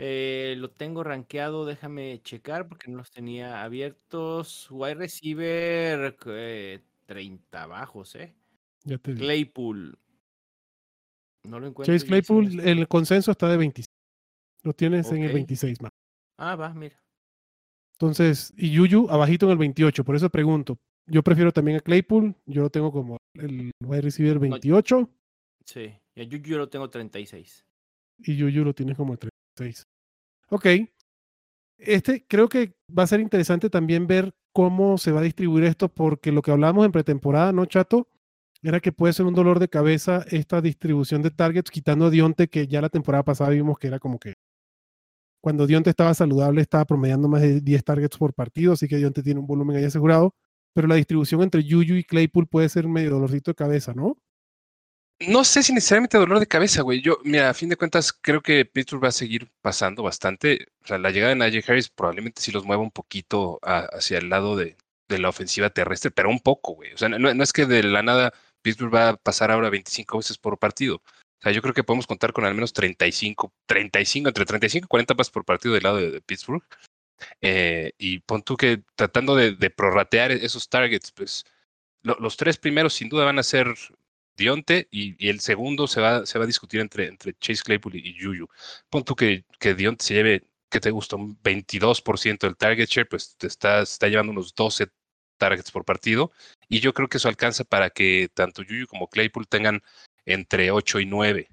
Speaker 3: Lo tengo rankeado, déjame checar porque no los tenía abiertos. Wide receiver 30 bajos,
Speaker 2: Ya te digo.
Speaker 3: Claypool. No lo encuentro.
Speaker 2: Chase Claypool, el consenso está de 26. Lo tienes en el
Speaker 3: Ok.
Speaker 2: 26, man.
Speaker 3: Ah, va, mira.
Speaker 2: Entonces, y Juju abajito en el 28. Por eso pregunto. Yo prefiero también a Claypool. Yo lo tengo como el wide receiver 28.
Speaker 3: Sí, y a Juju yo lo tengo 36.
Speaker 2: Y Juju lo tienes como el 36. Ok. Creo que va a ser interesante también ver cómo se va a distribuir esto, porque lo que hablábamos en pretemporada, ¿no, Chato? Era que puede ser un dolor de cabeza esta distribución de targets, quitando a Dionte, que ya la temporada pasada vimos que era como que cuando Dionte estaba saludable estaba promediando más de 10 targets por partido, así que Dionte tiene un volumen ahí asegurado, pero la distribución entre Juju y Claypool puede ser medio dolorcito de cabeza, ¿no?
Speaker 4: No sé si necesariamente dolor de cabeza, güey. Mira, a fin de cuentas, creo que Pittsburgh va a seguir pasando bastante. O sea, la llegada de Najee Harris probablemente sí los mueva un poquito hacia el lado de la ofensiva terrestre, pero un poco, güey. O sea, no es que de la nada Pittsburgh va a pasar ahora 25 veces por partido. O sea, yo creo que podemos contar con al menos 35, entre 35 y 40 pases por partido del lado de Pittsburgh. Y pon tú que tratando de prorratear esos targets, pues los tres primeros sin duda van a ser Dionte y el segundo se va a discutir entre Chase Claypool y Juju. Pon tú que Dionte se lleve, que te gusta, un 22% del target share, pues te está llevando unos 12 targets por partido. Y yo creo que eso alcanza para que tanto Juju como Claypool tengan entre 8 y 9.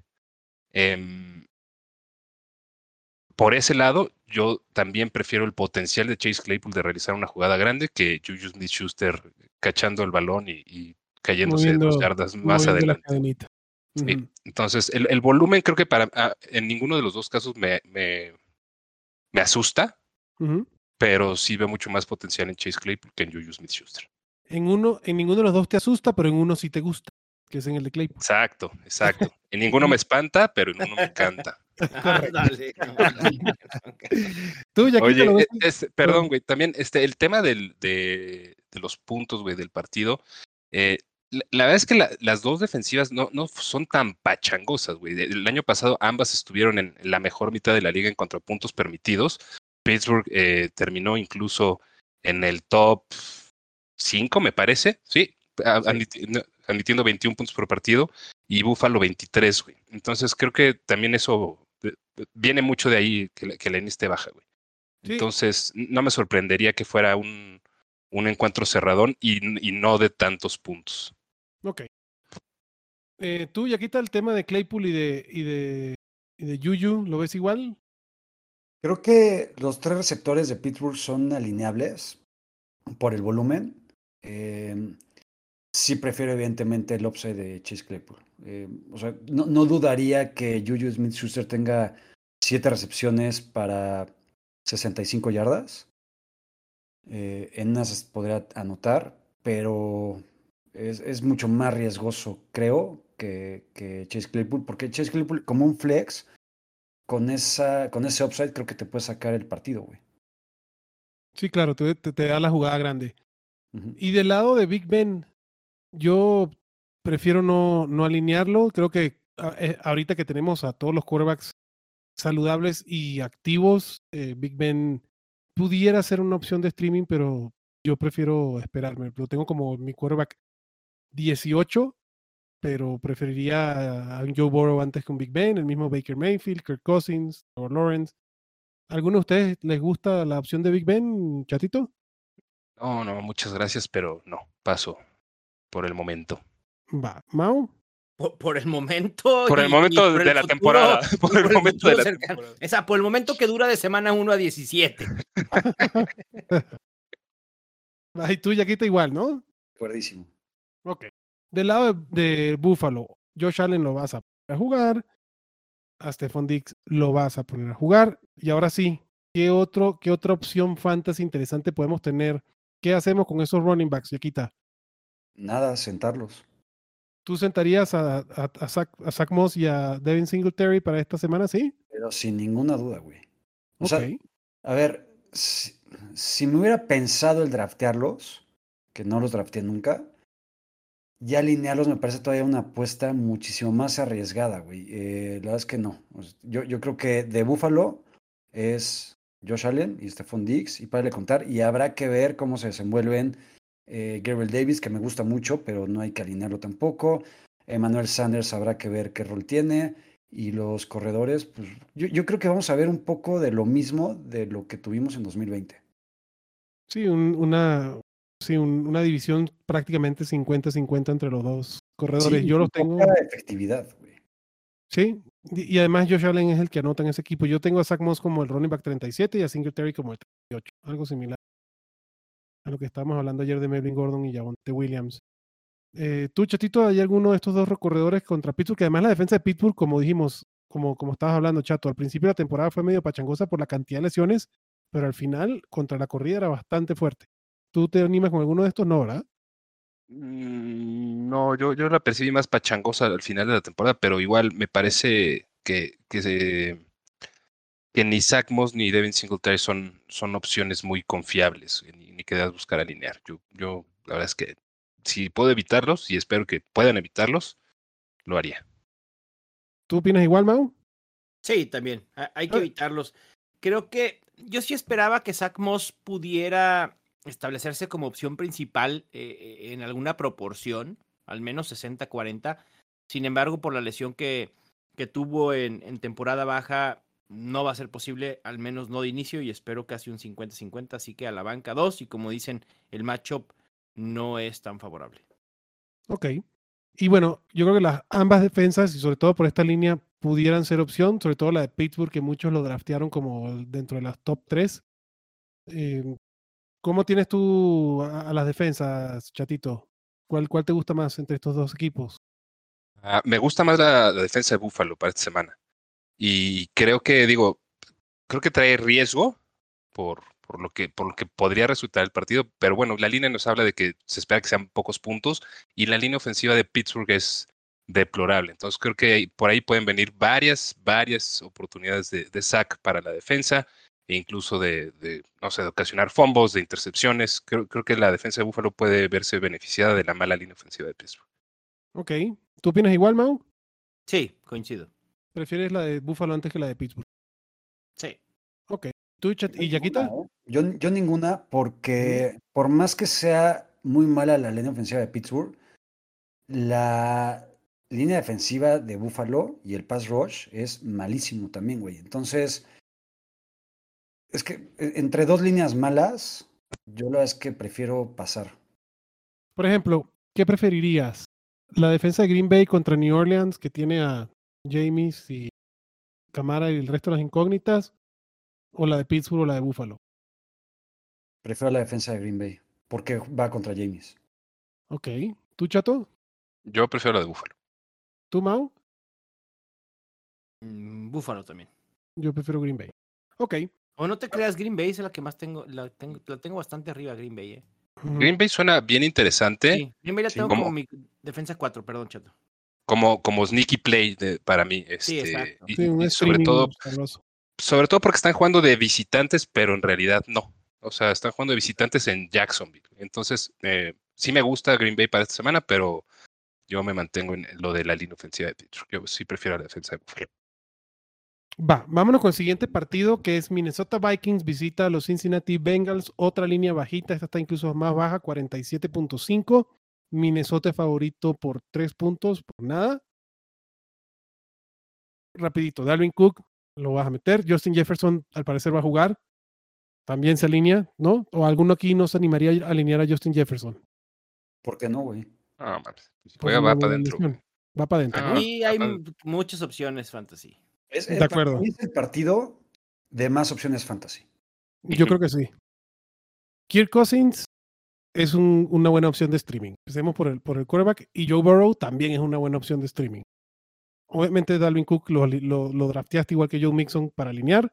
Speaker 4: Por ese lado, yo también prefiero el potencial de Chase Claypool de realizar una jugada grande que Juju Smith-Schuster cachando el balón y cayéndose 2 yardas más
Speaker 2: moviendo la
Speaker 4: adelante.
Speaker 2: cadenita.
Speaker 4: Sí.
Speaker 2: Ujú.
Speaker 4: Entonces, el volumen creo que en ninguno de los dos casos me asusta,
Speaker 2: Ujú.
Speaker 4: pero sí veo mucho más potencial en Chase Claypool que en Juju Smith-Schuster.
Speaker 2: En ninguno de los dos te asusta, pero en uno sí te gusta, que es en el de Claypool.
Speaker 4: Exacto. En ninguno me espanta, pero en uno me encanta.
Speaker 3: Dale.
Speaker 2: Tú, ya
Speaker 4: Oye,
Speaker 2: quítalo.
Speaker 4: perdón, güey, también el tema de los puntos, güey, del partido. La verdad es que las dos defensivas no son tan pachangosas, güey. El año pasado ambas estuvieron en la mejor mitad de la liga en cuanto a puntos permitidos. Pittsburgh terminó incluso en el top 5, me parece, sí, admitiendo 21 puntos por partido, y Buffalo 23, güey. Entonces creo que también eso viene mucho de ahí que la línea esté baja, güey.
Speaker 2: Sí.
Speaker 4: Entonces no me sorprendería que fuera un encuentro cerradón y no de tantos puntos.
Speaker 2: Ok. Tú, ya quita el tema de Claypool y de Juju, ¿lo ves igual?
Speaker 5: Creo que los tres receptores de Pittsburgh son alineables por el volumen. Sí prefiero evidentemente el upside de Chase Claypool. O sea, no dudaría que Juju Smith-Schuster tenga 7 recepciones para 65 yardas. En unas podría anotar, pero es mucho más riesgoso, creo, que Chase Claypool, porque Chase Claypool, como un flex, con ese upside, creo que te puede sacar el partido, güey.
Speaker 2: Sí, claro, te da la jugada grande.
Speaker 5: Ujú.
Speaker 2: Y del lado de Big Ben, yo prefiero no alinearlo. Creo que ahorita que tenemos a todos los quarterbacks saludables y activos, Big Ben pudiera ser una opción de streaming, pero yo prefiero esperarme. Lo tengo como mi quarterback 18, pero preferiría a un Joe Burrow antes que un Big Ben, el mismo Baker Mayfield, Kirk Cousins, Trevor Lawrence. ¿Alguno de ustedes les gusta la opción de Big Ben, chatito?
Speaker 4: No, muchas gracias, pero no, paso por el momento.
Speaker 2: Va, Mau.
Speaker 3: Por el momento.
Speaker 4: Por el
Speaker 3: y
Speaker 4: momento
Speaker 3: por
Speaker 4: de
Speaker 3: el
Speaker 4: la
Speaker 3: futuro,
Speaker 4: temporada. Por el momento
Speaker 3: futuro
Speaker 4: de la
Speaker 3: cercano.
Speaker 4: temporada.
Speaker 3: O sea, por el momento que dura de semana 1 a 17.
Speaker 2: Y tú, Yaquita, igual, ¿no?
Speaker 5: Acuerdísimo.
Speaker 2: Ok. Del lado de Buffalo, Josh Allen lo vas a poner a jugar. A Stephon Diggs lo vas a poner a jugar. Y ahora sí, ¿qué otra opción fantasy interesante podemos tener? ¿Qué hacemos con esos running backs, Yaquita?
Speaker 5: Nada, sentarlos.
Speaker 2: ¿Tú sentarías a Zach Moss y a Devin Singletary para esta semana, sí?
Speaker 5: Pero sin ninguna duda, güey. O
Speaker 2: Ok.
Speaker 5: sea, a ver, si me hubiera pensado el draftearlos, que no los drafteé nunca, ya alinearlos me parece todavía una apuesta muchísimo más arriesgada, güey. La verdad es que no. O sea, yo creo que de Buffalo es Josh Allen y Stephon Diggs, y para de contar, y habrá que ver cómo se desenvuelven Gabriel Davis, que me gusta mucho, pero no hay que alinearlo tampoco. Emmanuel Sanders habrá que ver qué rol tiene. Y los corredores, pues yo creo que vamos a ver un poco de lo mismo de lo que tuvimos en 2020.
Speaker 2: Sí, una división prácticamente 50-50 entre los dos corredores.
Speaker 5: Sí,
Speaker 2: Yo los
Speaker 5: con
Speaker 2: tengo.
Speaker 5: poca efectividad, güey.
Speaker 2: Sí, y además Josh Allen es el que anota en ese equipo. Yo tengo a Zach Moss como el running back 37 y a Singletary como el 38. Algo similar a lo que estábamos hablando ayer de Melvin Gordon y Javonte Williams. Tú, Chatito, ¿hay alguno de estos dos corredores contra Pittsburgh? Que además la defensa de Pittsburgh, como dijimos, como estabas hablando, Chato, al principio de la temporada fue medio pachangosa por la cantidad de lesiones, pero al final contra la corrida era bastante fuerte. ¿Tú te animas con alguno de estos? No, ¿verdad?
Speaker 4: No, yo la percibí más pachangosa al final de la temporada, pero igual me parece que ni Zach Moss ni Devin Singletary son opciones muy confiables, ni que debas buscar alinear. Yo la verdad es que si puedo evitarlos, y espero que puedan evitarlos, lo haría.
Speaker 2: ¿Tú opinas igual, Mau?
Speaker 3: Sí, también. Hay que evitarlos. Creo que yo sí esperaba que Zach Moss pudiera establecerse como opción principal en alguna proporción, al menos 60-40. Sin embargo, por la lesión que tuvo en temporada baja, no va a ser posible, al menos no de inicio, y espero casi un 50-50. Así que a la banca 2, y como dicen, el matchup no es tan favorable.
Speaker 2: Ok. Y bueno, yo creo que ambas defensas, y sobre todo por esta línea, pudieran ser opción, sobre todo la de Pittsburgh, que muchos lo draftearon como dentro de las top 3. ¿Cómo tienes tú a las defensas, Chatito? ¿Cuál te gusta más entre estos dos equipos?
Speaker 4: Me gusta más la defensa de Buffalo para esta semana. Y creo que trae riesgo por lo que podría resultar el partido, pero bueno, la línea nos habla de que se espera que sean pocos puntos y la línea ofensiva de Pittsburgh es deplorable. Entonces creo que por ahí pueden venir varias oportunidades de sack para la defensa e incluso no sé, de ocasionar fumbles, de intercepciones. Creo que la defensa de Buffalo puede verse beneficiada de la mala línea ofensiva de Pittsburgh.
Speaker 2: Ok. ¿Tú opinas igual, Mau?
Speaker 3: Sí, coincido.
Speaker 2: ¿Prefieres la de Buffalo antes que la de Pittsburgh?
Speaker 3: Sí.
Speaker 2: Ok. ¿Tú, y Yaquita?
Speaker 5: Yo ninguna, porque por más que sea muy mala la línea ofensiva de Pittsburgh, la línea defensiva de Buffalo y el pass rush es malísimo también, güey. Entonces, es que entre dos líneas malas, yo la verdad es que prefiero pasar.
Speaker 2: Por ejemplo, ¿qué preferirías? ¿La defensa de Green Bay contra New Orleans, que tiene a James y Camara y el resto de las incógnitas? ¿O la de Pittsburgh o la de Buffalo?
Speaker 5: Prefiero la defensa de Green Bay, porque va contra James.
Speaker 2: Ok. ¿Tú, Chato?
Speaker 4: Yo prefiero la de Buffalo.
Speaker 2: ¿Tú, Mau?
Speaker 3: Buffalo también.
Speaker 2: Yo prefiero Green Bay. Ok.
Speaker 3: O no te creas, Green Bay es la que más tengo, la tengo bastante arriba, Green Bay.
Speaker 4: Green Bay suena bien interesante.
Speaker 3: Sí, Green Bay la tengo como mi defensa 4, perdón, Chato.
Speaker 4: Como sneaky play para mí.
Speaker 3: Sí, exacto.
Speaker 2: Sí, un
Speaker 4: Y sobre todo porque están jugando de visitantes, pero en realidad no. O sea, están jugando de visitantes en Jacksonville. Entonces, sí me gusta Green Bay para esta semana, pero yo me mantengo en lo de la línea ofensiva de Pittsburgh. Yo sí prefiero la defensa de Buffalo.
Speaker 2: Vámonos con el siguiente partido, que es Minnesota Vikings visita a los Cincinnati Bengals. Otra línea bajita, esta está incluso más baja, 47.5. Minnesota favorito por 3 puntos, por nada. Rapidito, Dalvin Cook lo vas a meter. Justin Jefferson al parecer va a jugar. También se alinea, ¿no? ¿O alguno aquí no se animaría a alinear a Justin Jefferson?
Speaker 5: ¿Por qué no, güey?
Speaker 4: No, mames.
Speaker 2: Por
Speaker 4: Va
Speaker 2: una
Speaker 4: para
Speaker 2: buena
Speaker 4: adentro.
Speaker 2: lesión. Va para adentro, ¿no?
Speaker 3: Aquí hay muchas opciones fantasy.
Speaker 2: De acuerdo.
Speaker 5: Para mí es el partido de más opciones fantasy.
Speaker 2: Yo creo que sí. Kirk Cousins es una buena opción de streaming. Empecemos por el quarterback. Y Joe Burrow también es una buena opción de streaming. Obviamente Dalvin Cook lo drafteaste igual que Joe Mixon para alinear.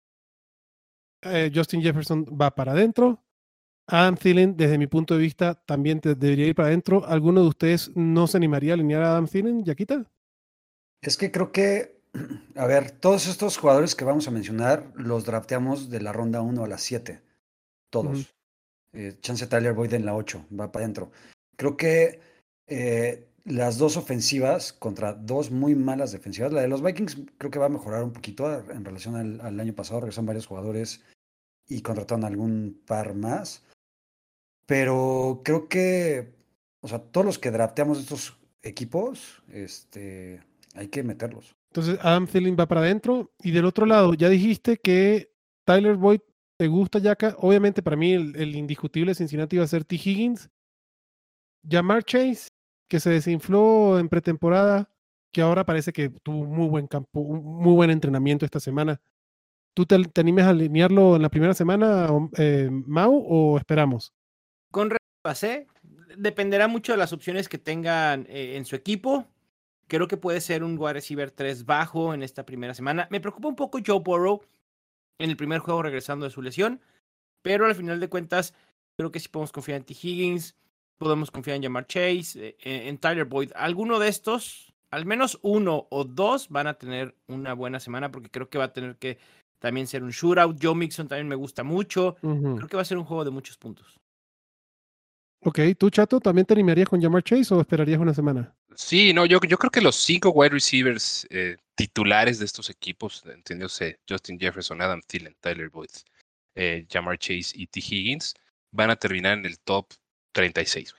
Speaker 2: Justin Jefferson va para adentro. Adam Thielen, desde mi punto de vista, también debería ir para adentro. ¿Alguno de ustedes no se animaría a alinear a Adam Thielen, Yaquita?
Speaker 5: Es que creo que, a ver, todos estos jugadores que vamos a mencionar los drafteamos de la ronda 1 a la 7. Todos. Chance Tyler Boyd en la 8, va para adentro. Creo que las dos ofensivas contra dos muy malas defensivas, la de los Vikings creo que va a mejorar un poquito en relación al año pasado. Regresan varios jugadores y contrataron algún par más. Pero creo que, o sea, todos los que drafteamos de estos equipos, hay que meterlos.
Speaker 2: Entonces, Adam Thielen va para adentro. Y del otro lado, ya dijiste que Tyler Boyd te gusta, Yaka. Obviamente, para mí, el indiscutible de Cincinnati va a ser T. Higgins. Jamar Chase, que se desinfló en pretemporada, que ahora parece que tuvo un muy buen campo, un muy buen entrenamiento esta semana. ¿Tú te animes a alinearlo en la primera semana, Mau, o esperamos?
Speaker 3: Con repase, dependerá mucho de las opciones que tengan en su equipo. Creo que puede ser un wide receiver 3 bajo en esta primera semana. Me preocupa un poco Joe Burrow en el primer juego regresando de su lesión, pero al final de cuentas creo que sí podemos confiar en T. Higgins. podemos confiar en Jamar Chase, en Tyler Boyd. Alguno de estos, al menos uno o dos, van a tener una buena semana porque creo que va a tener que también ser un shootout. Joe Mixon también me gusta mucho. Creo que va a ser un juego de muchos puntos.
Speaker 2: Ok, ¿tú, Chato, también te animarías con Jamar Chase o esperarías una semana?
Speaker 4: Sí, no, yo creo que los 5 wide receivers titulares de estos equipos, entendióse Justin Jefferson, Adam Thielen, Tyler Boyd, Jamar Chase y T. Higgins, van a terminar en el top 36.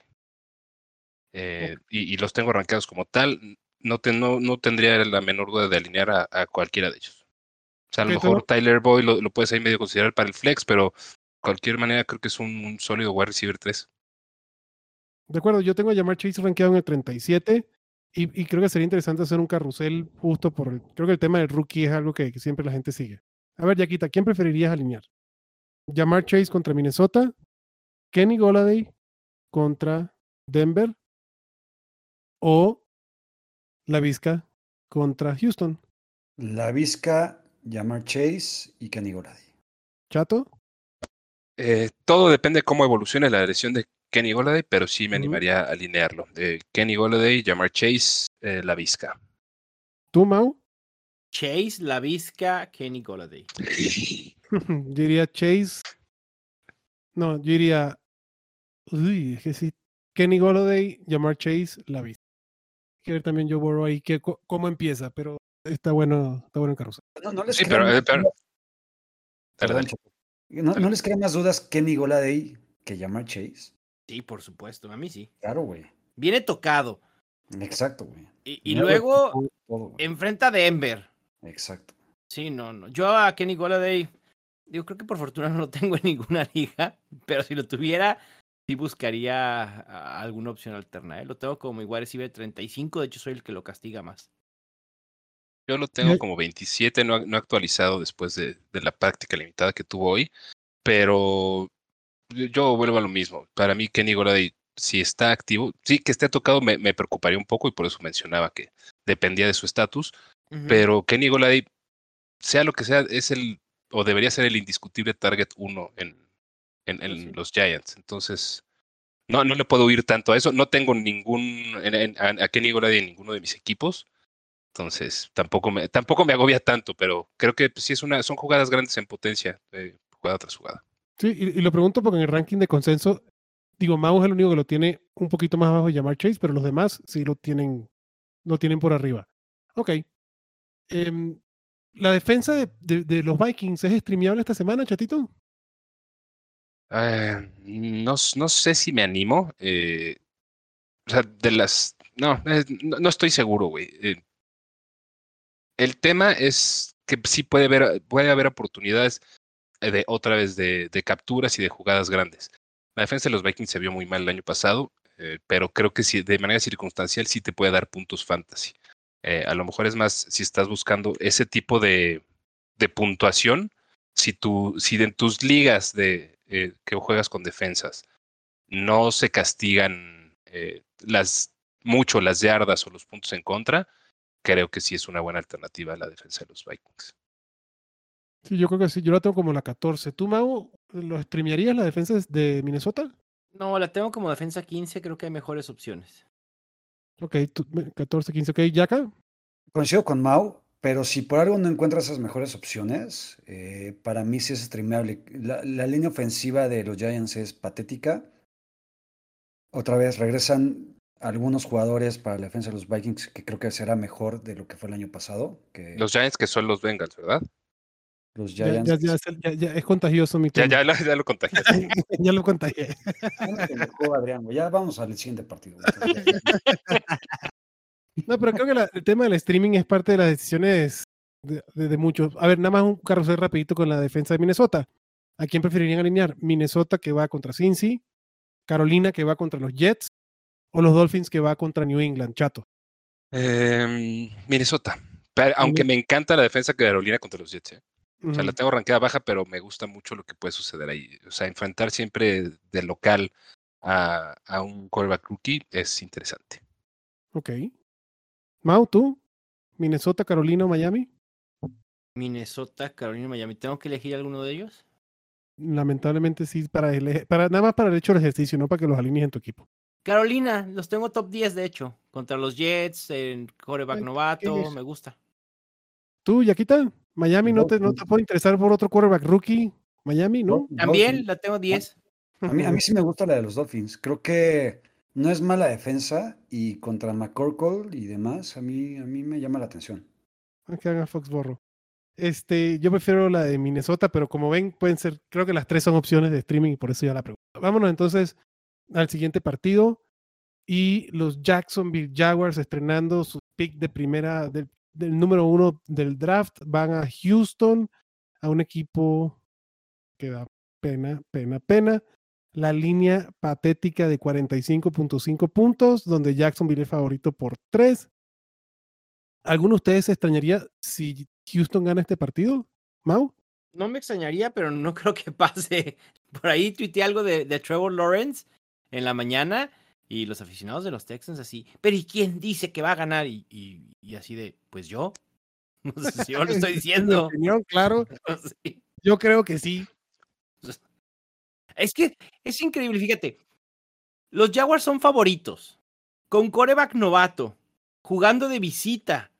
Speaker 4: Y los tengo arrancados como tal. No tendría la menor duda de alinear a cualquiera de ellos. O sea, a lo mejor Tyler Boyd lo puedes ahí medio considerar para el flex, pero de cualquier manera creo que es un sólido wide receiver 3.
Speaker 2: De acuerdo, yo tengo a Jamar Chase rankeado en el 37 y creo que sería interesante hacer un carrusel justo creo que el tema del rookie es algo que siempre la gente sigue. A ver, Yaquita, ¿quién preferirías alinear? ¿Jamar Chase contra Minnesota? ¿Kenny Golladay contra Denver? ¿O Laviska contra Houston?
Speaker 5: Laviska, Jamar Chase y Kenny Golladay.
Speaker 2: ¿Chato?
Speaker 4: Todo depende de cómo evolucione la lesión de Kenny Golladay, pero sí me animaría a alinearlo. Kenny Golladay, Jamar Chase, Laviska.
Speaker 2: ¿Tú, Mau?
Speaker 3: Chase, Laviska, Kenny Golladay.
Speaker 2: Yo diría Chase. No, yo diría. Uy, es que sí. Kenny Golladay, Jamar Chase, Laviska. Hay que ver también Joe Burrow ahí cómo empieza, pero está bueno el carrusel.
Speaker 5: No les
Speaker 4: Sí,
Speaker 5: crea más dudas.
Speaker 4: Perdón.
Speaker 5: ¿No les crea más dudas Kenny Golladay que Jamar Chase?
Speaker 3: Sí, por supuesto, a mí sí.
Speaker 5: Claro, güey.
Speaker 3: Viene tocado.
Speaker 5: Exacto, güey.
Speaker 3: Y luego
Speaker 5: todo,
Speaker 3: enfrenta a Denver.
Speaker 5: Exacto.
Speaker 3: Sí, no. Yo a Kenny Golladay, digo, creo que por fortuna no lo tengo en ninguna liga, pero si lo tuviera, sí buscaría alguna opción alterna. Lo tengo como igual recibe 35, de hecho soy el que lo castiga más.
Speaker 4: Yo lo tengo como 27, no actualizado después de la práctica limitada que tuvo hoy, pero yo vuelvo a lo mismo. Para mí, Kenny Golladay, si está activo, sí que esté tocado, me preocuparía un poco y por eso mencionaba que dependía de su estatus, pero Kenny Golladay, sea lo que sea, es o debería ser el indiscutible target 1 en los Giants. Entonces, no le puedo huir tanto a eso. No tengo a Kenny Golladay en ninguno de mis equipos. Entonces, tampoco me agobia tanto, pero creo que pues, sí son jugadas grandes en potencia, jugada tras jugada.
Speaker 2: Sí, y lo pregunto porque en el ranking de consenso, digo, Mau es el único que lo tiene un poquito más abajo de Jamar Chase, pero los demás sí lo tienen por arriba. Ok. ¿La defensa de los Vikings es streameable esta semana, Chatito?
Speaker 4: No sé si me animo. O sea, no estoy seguro, güey. El tema es que sí puede haber oportunidades otra vez de capturas y de jugadas grandes. La defensa de los Vikings se vio muy mal el año pasado, pero creo que sí, de manera circunstancial sí te puede dar puntos fantasy. A lo mejor es más si estás buscando ese tipo de puntuación, si en tus ligas que juegas con defensas no se castigan mucho las yardas o los puntos en contra, creo que sí es una buena alternativa a la defensa de los Vikings.
Speaker 2: Sí, yo creo que sí. Yo la tengo como la 14. ¿Tú, Mau, lo streamearías la defensa de Minnesota?
Speaker 3: No, la tengo como defensa 15, creo que hay mejores opciones.
Speaker 2: Ok, 14, 15. Ok, Yaka.
Speaker 5: Coincido con Mau, pero si por algo no encuentras esas mejores opciones, para mí sí es streameable. La línea ofensiva de los Giants es patética. Otra vez regresan algunos jugadores para la defensa de los Vikings que creo que será mejor de lo que fue el año pasado.
Speaker 4: Los Giants que son los Bengals, ¿verdad?
Speaker 5: Los
Speaker 2: Ya
Speaker 5: Giants.
Speaker 2: es contagioso mi tema.
Speaker 4: Ya lo contagiaste.
Speaker 2: Ya lo contagié.
Speaker 5: Adrián, ya vamos al siguiente partido.
Speaker 2: No, pero creo que el tema del streaming es parte de las decisiones de muchos. A ver, nada más un carrusel rapidito con la defensa de Minnesota. ¿A quién preferirían alinear? ¿Minnesota que va contra Cincy? ¿Carolina que va contra los Jets? ¿O los Dolphins que va contra New England? Chato.
Speaker 4: Minnesota. Aunque me encanta la defensa de Carolina contra los Jets. O sea, la tengo rankeada baja, pero me gusta mucho lo que puede suceder ahí. O sea, enfrentar siempre de local a un quarterback rookie es interesante.
Speaker 2: Ok. Mau, ¿tú? ¿Minnesota, Carolina o Miami?
Speaker 3: Minnesota, Carolina, Miami. ¿Tengo que elegir alguno de ellos?
Speaker 2: Lamentablemente sí, nada más para el hecho del ejercicio, no para que los alinees en tu equipo.
Speaker 3: Carolina, los tengo top 10, de hecho. Contra los Jets, en quarterback novato, me gusta.
Speaker 2: ¿Tú, Yaquita? ¿Miami no te puede interesar por otro quarterback rookie? ¿Miami, no?
Speaker 3: También la tengo 10.
Speaker 5: A mí sí me gusta la de los Dolphins. Creo que no es mala defensa y contra McCorkle y demás, a mí me llama la atención.
Speaker 2: Que haga Foxborough. Yo prefiero la de Minnesota, pero como ven, pueden ser, creo que las tres son opciones de streaming y por eso ya la pregunto. Vámonos entonces al siguiente partido. Y los Jacksonville Jaguars estrenando su pick de primera, del número 1 del draft, van a Houston, a un equipo que da pena. La línea patética de 45.5 puntos, donde Jacksonville es favorito por 3. ¿Alguno de ustedes se extrañaría si Houston gana este partido, Mau?
Speaker 3: No me extrañaría, pero no creo que pase. Por ahí tuiteé algo de Trevor Lawrence en la mañana y los aficionados de los Texans así, pero ¿y quién dice que va a ganar? Y así de, pues yo. No sé si yo lo estoy diciendo.
Speaker 2: Opinión, claro.
Speaker 3: Sí.
Speaker 2: Yo creo que sí.
Speaker 3: Es que es increíble, fíjate. Los Jaguars son favoritos. Con quarterback novato. Jugando de visita.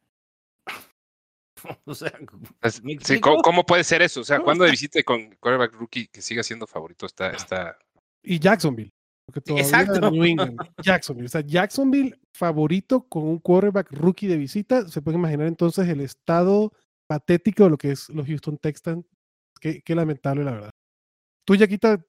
Speaker 3: O sea,
Speaker 4: sí, ¿cómo puede ser eso? O sea, cuando de visita con quarterback rookie que siga siendo favorito está...
Speaker 2: Y Jacksonville. Porque todavía
Speaker 3: exacto.
Speaker 2: New England. Jacksonville. O sea, Jacksonville favorito con un quarterback rookie de visita. Se puede imaginar entonces el estado patético de lo que es los Houston Texans. Qué lamentable, la verdad. ¿Tú, Yaquita,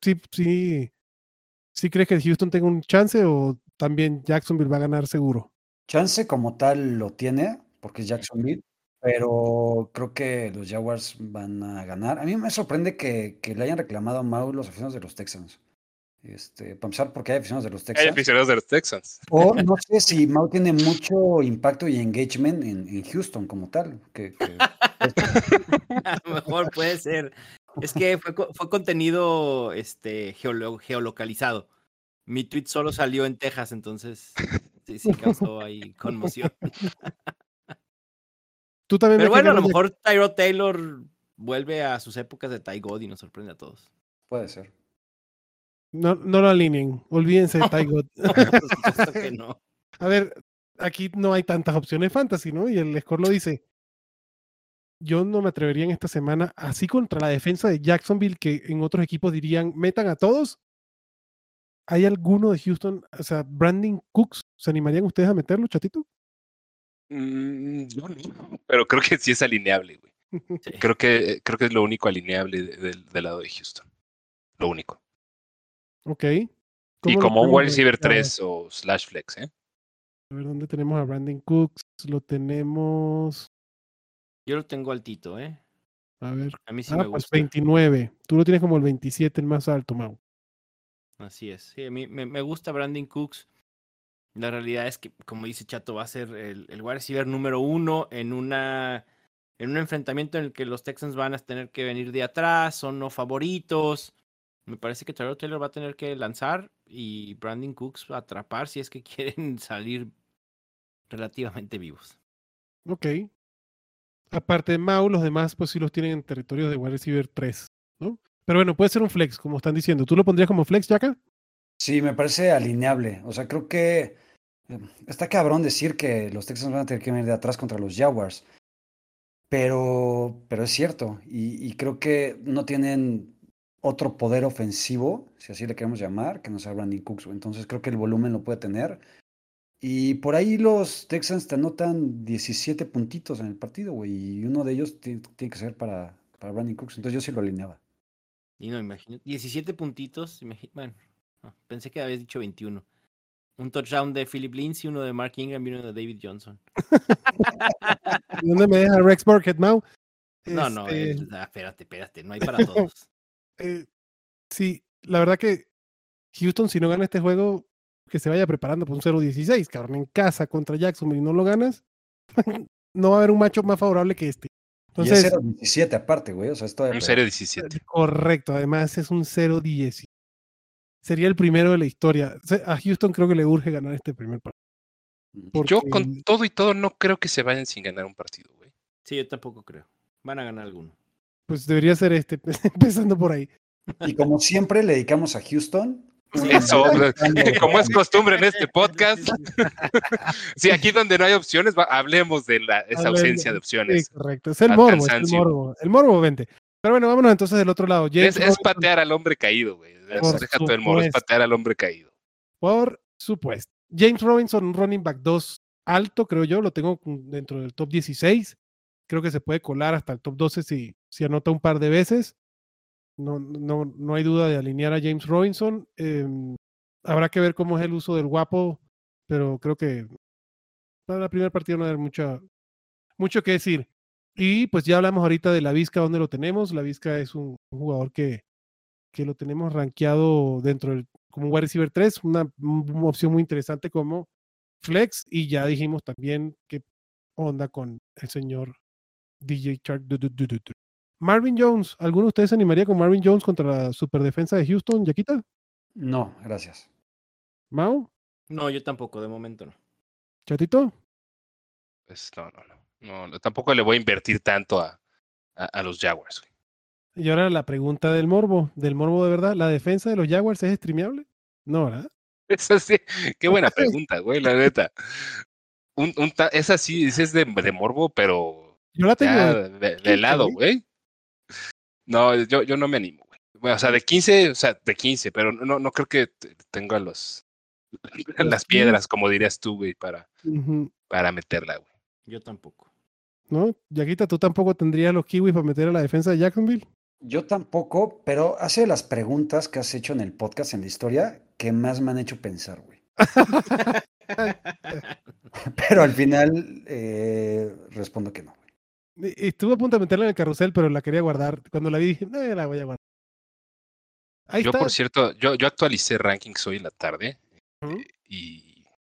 Speaker 2: sí crees que Houston tenga un chance o también Jacksonville va a ganar seguro?
Speaker 5: Chance como tal lo tiene, porque es Jacksonville, pero creo que los Jaguars van a ganar. A mí me sorprende que le hayan reclamado a Mau los aficionados de los Texans. Para empezar, porque hay aficionados de los
Speaker 4: Hay
Speaker 5: Texans.
Speaker 4: aficionados de los Texans.
Speaker 5: O no sé si Mau tiene mucho impacto y engagement en Houston como tal.
Speaker 3: A lo mejor puede ser. Es que fue contenido geolocalizado. Mi tweet solo salió en Texas, entonces sí causó ahí conmoción.
Speaker 2: ¿Tú también
Speaker 3: Pero bueno, a lo mejor Tyrod Taylor vuelve a sus épocas de Ty God y nos sorprende a todos.
Speaker 5: Puede ser.
Speaker 2: No lo alineen. Olvídense de Ty God.
Speaker 3: Por supuesto que no.
Speaker 2: A ver, aquí no hay tantas opciones fantasy, ¿no? Y el score lo dice. Yo no me atrevería en esta semana, así contra la defensa de Jacksonville, que en otros equipos dirían, metan a todos. ¿Hay alguno de Houston, o sea, Brandon Cooks, se animarían ustedes a meterlo, chatito?
Speaker 4: Yo no, pero creo que sí es alineable, güey.
Speaker 3: Sí.
Speaker 4: Creo que es lo único alineable del lado de Houston. Lo único.
Speaker 2: Ok.
Speaker 4: Y como un wide receiver 3 o /flex, ¿eh?
Speaker 2: A ver, ¿dónde tenemos a Brandon Cooks? Lo tenemos...
Speaker 3: Yo lo tengo altito, ¿eh?
Speaker 2: A ver.
Speaker 3: A mí sí me
Speaker 2: pues
Speaker 3: gusta.
Speaker 2: 29. Tú lo tienes como el 27, el más alto, Mau.
Speaker 3: Así es. Sí, a mí me gusta Brandon Cooks. La realidad es que, como dice Chato, va a ser el wide receiver número 1 en un enfrentamiento en el que los Texans van a tener que venir de atrás, son no favoritos. Me parece que Tyrod Taylor va a tener que lanzar y Brandon Cooks va a atrapar si es que quieren salir relativamente vivos.
Speaker 2: Ok. Aparte de Mau, los demás pues sí los tienen en territorio de wide receiver 3, ¿no? Pero bueno, puede ser un flex, como están diciendo. ¿Tú lo pondrías como flex, Yaka?
Speaker 5: Sí, me parece alineable. O sea, creo que está cabrón decir que los Texans van a tener que venir de atrás contra los Jaguars. Pero es cierto. Y creo que no tienen otro poder ofensivo, si así le queremos llamar, que no sea Brandon Cooks. Entonces creo que el volumen lo puede tener. Y por ahí los Texans te anotan 17 puntitos en el partido, güey. Y uno de ellos tiene que ser para Brandon Cooks. Entonces yo sí lo alineaba.
Speaker 3: Y no, imagino. 17 puntitos. Bueno, no, pensé que habías dicho 21. Un touchdown de Philip Lindsay, uno de Mark Ingram y uno de David Johnson.
Speaker 2: ¿Dónde me deja Rex Burkhead, Mau?
Speaker 3: No, espérate, no hay para todos.
Speaker 2: Sí, la verdad que Houston, si no gana este juego, que se vaya preparando por un 0-16, cabrón, en casa contra Jacksonville y no lo ganas, no va a haber un matchup más favorable que este. Entonces,
Speaker 5: y es 0-17 aparte, güey. O sea, esto
Speaker 4: Un 0-17.
Speaker 2: Correcto, además es un 0-10. Sería el primero de la historia. A Houston creo que le urge ganar este primer partido. Porque...
Speaker 4: Yo con todo y todo no creo que se vayan sin ganar un partido, güey.
Speaker 3: Sí, yo tampoco creo. Van a ganar alguno.
Speaker 2: Pues debería ser empezando por ahí.
Speaker 5: Y como siempre le dedicamos a Houston,
Speaker 4: Eso, como es costumbre en este podcast. Sí, aquí donde no hay opciones, hablemos de esa ausencia de opciones.
Speaker 2: Sí, correcto. Es el morbo, es el morbo. El morbo, vente. Pero bueno, vámonos entonces del otro lado.
Speaker 4: Es patear al hombre caído, güey. Deja todo el morbo, es patear al hombre caído.
Speaker 2: Por supuesto. James Robinson, un running back 2 alto, creo yo. Lo tengo dentro del top 16. Creo que se puede colar hasta el top 12 si anota un par de veces. No hay duda de alinear a James Robinson. Habrá que ver cómo es el uso del guapo, pero creo que para la primera partida no hay mucho que decir. Y pues ya hablamos ahorita de la Vizca, ¿dónde lo tenemos? La Vizca es un jugador que lo tenemos rankeado dentro del como wide receiver 3, una opción muy interesante como flex, y ya dijimos también qué onda con el señor DJ Shark. Marvin Jones, ¿alguno de ustedes se animaría con Marvin Jones contra la superdefensa de Houston, Yaquita?
Speaker 5: No, gracias.
Speaker 2: ¿Mau?
Speaker 3: No, yo tampoco, de momento no.
Speaker 2: ¿Chatito?
Speaker 4: Pues no, tampoco le voy a invertir tanto a los Jaguars.
Speaker 2: Y ahora la pregunta del morbo de verdad, ¿la defensa de los Jaguars es streameable? No, ¿verdad?
Speaker 4: Eso sí, qué buena pregunta, güey, la neta. Esa sí, es de morbo, pero
Speaker 2: yo la tengo
Speaker 4: ya de lado, güey. No, yo no me animo, güey. Bueno, o sea, de 15, pero no creo que tenga las piedras, como dirías tú, güey, para meterla, güey.
Speaker 3: Yo tampoco.
Speaker 2: ¿No? Yaquita, ¿tú tampoco tendrías los kiwis para meter a la defensa de Jacksonville?
Speaker 5: Yo tampoco, pero hace las preguntas que has hecho en el podcast, en la historia, que más me han hecho pensar, güey. Pero al final respondo que no.
Speaker 2: Estuve a punto de meterla en el carrusel, pero la quería guardar. Cuando la vi dije, no, la voy a guardar. Ahí
Speaker 4: yo,
Speaker 2: está.
Speaker 4: por cierto, yo actualicé rankings hoy en la tarde y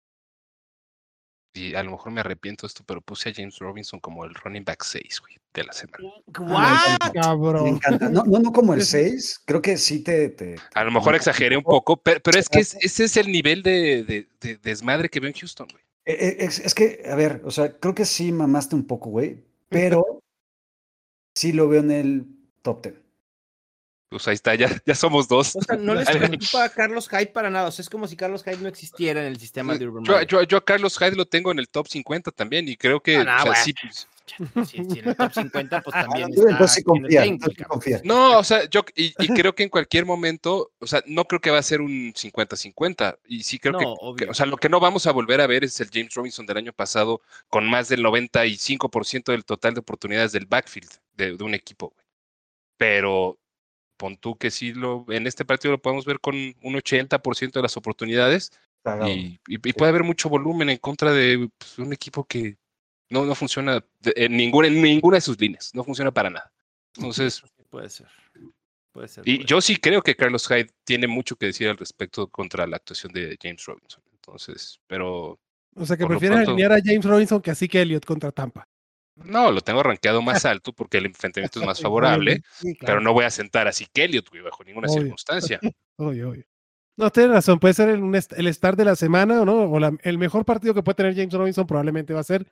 Speaker 4: a lo mejor me arrepiento esto, pero puse a James Robinson como el running back 6, güey, de la semana.
Speaker 3: ¿What?
Speaker 2: Cabrón.
Speaker 5: Me encanta. No como el 6. Creo que sí
Speaker 4: a lo mejor exageré un poco, pero es que ese es el nivel de desmadre que veo en Houston, güey.
Speaker 5: Es que, a ver, o sea, creo que sí mamaste un poco, güey, pero sí lo veo en el top 10.
Speaker 4: Pues ahí está, ya somos dos.
Speaker 3: O sea, no les preocupa a Carlos Hyde para nada. O sea, es como si Carlos Hyde no existiera en el sistema de Urban Meyer.
Speaker 4: Yo a Carlos Hyde lo tengo en el top 50 también y creo que sí.
Speaker 3: Si en el top 50, pues también
Speaker 5: Entonces
Speaker 3: está.
Speaker 5: confía.
Speaker 4: No, o sea, y creo que en cualquier momento, o sea, no creo que va a ser un 50-50. Y sí creo que, o sea, lo que no vamos a volver a ver es el James Robinson del año pasado con más del 95% del total de oportunidades del backfield de un equipo, güey. Pero pon tú que sí en este partido lo podemos ver con un 80% de las oportunidades y puede haber mucho volumen en contra de un equipo que no funciona en ninguna de sus líneas, no funciona para nada. Entonces,
Speaker 3: puede ser.
Speaker 4: Yo sí creo que Carlos Hyde tiene mucho que decir al respecto contra la actuación de James Robinson. Entonces, pero...
Speaker 2: O sea, que prefieres alinear a James Robinson que a Zeke Elliott contra Tampa.
Speaker 4: No, lo tengo rankeado más alto porque el enfrentamiento es más favorable, sí, claro. Pero no voy a sentar así que Elliott, güey, bajo ninguna circunstancia.
Speaker 2: Obvio. No, tienes razón, puede ser el start de la semana, ¿no? O el mejor partido que puede tener James Robinson probablemente va a ser.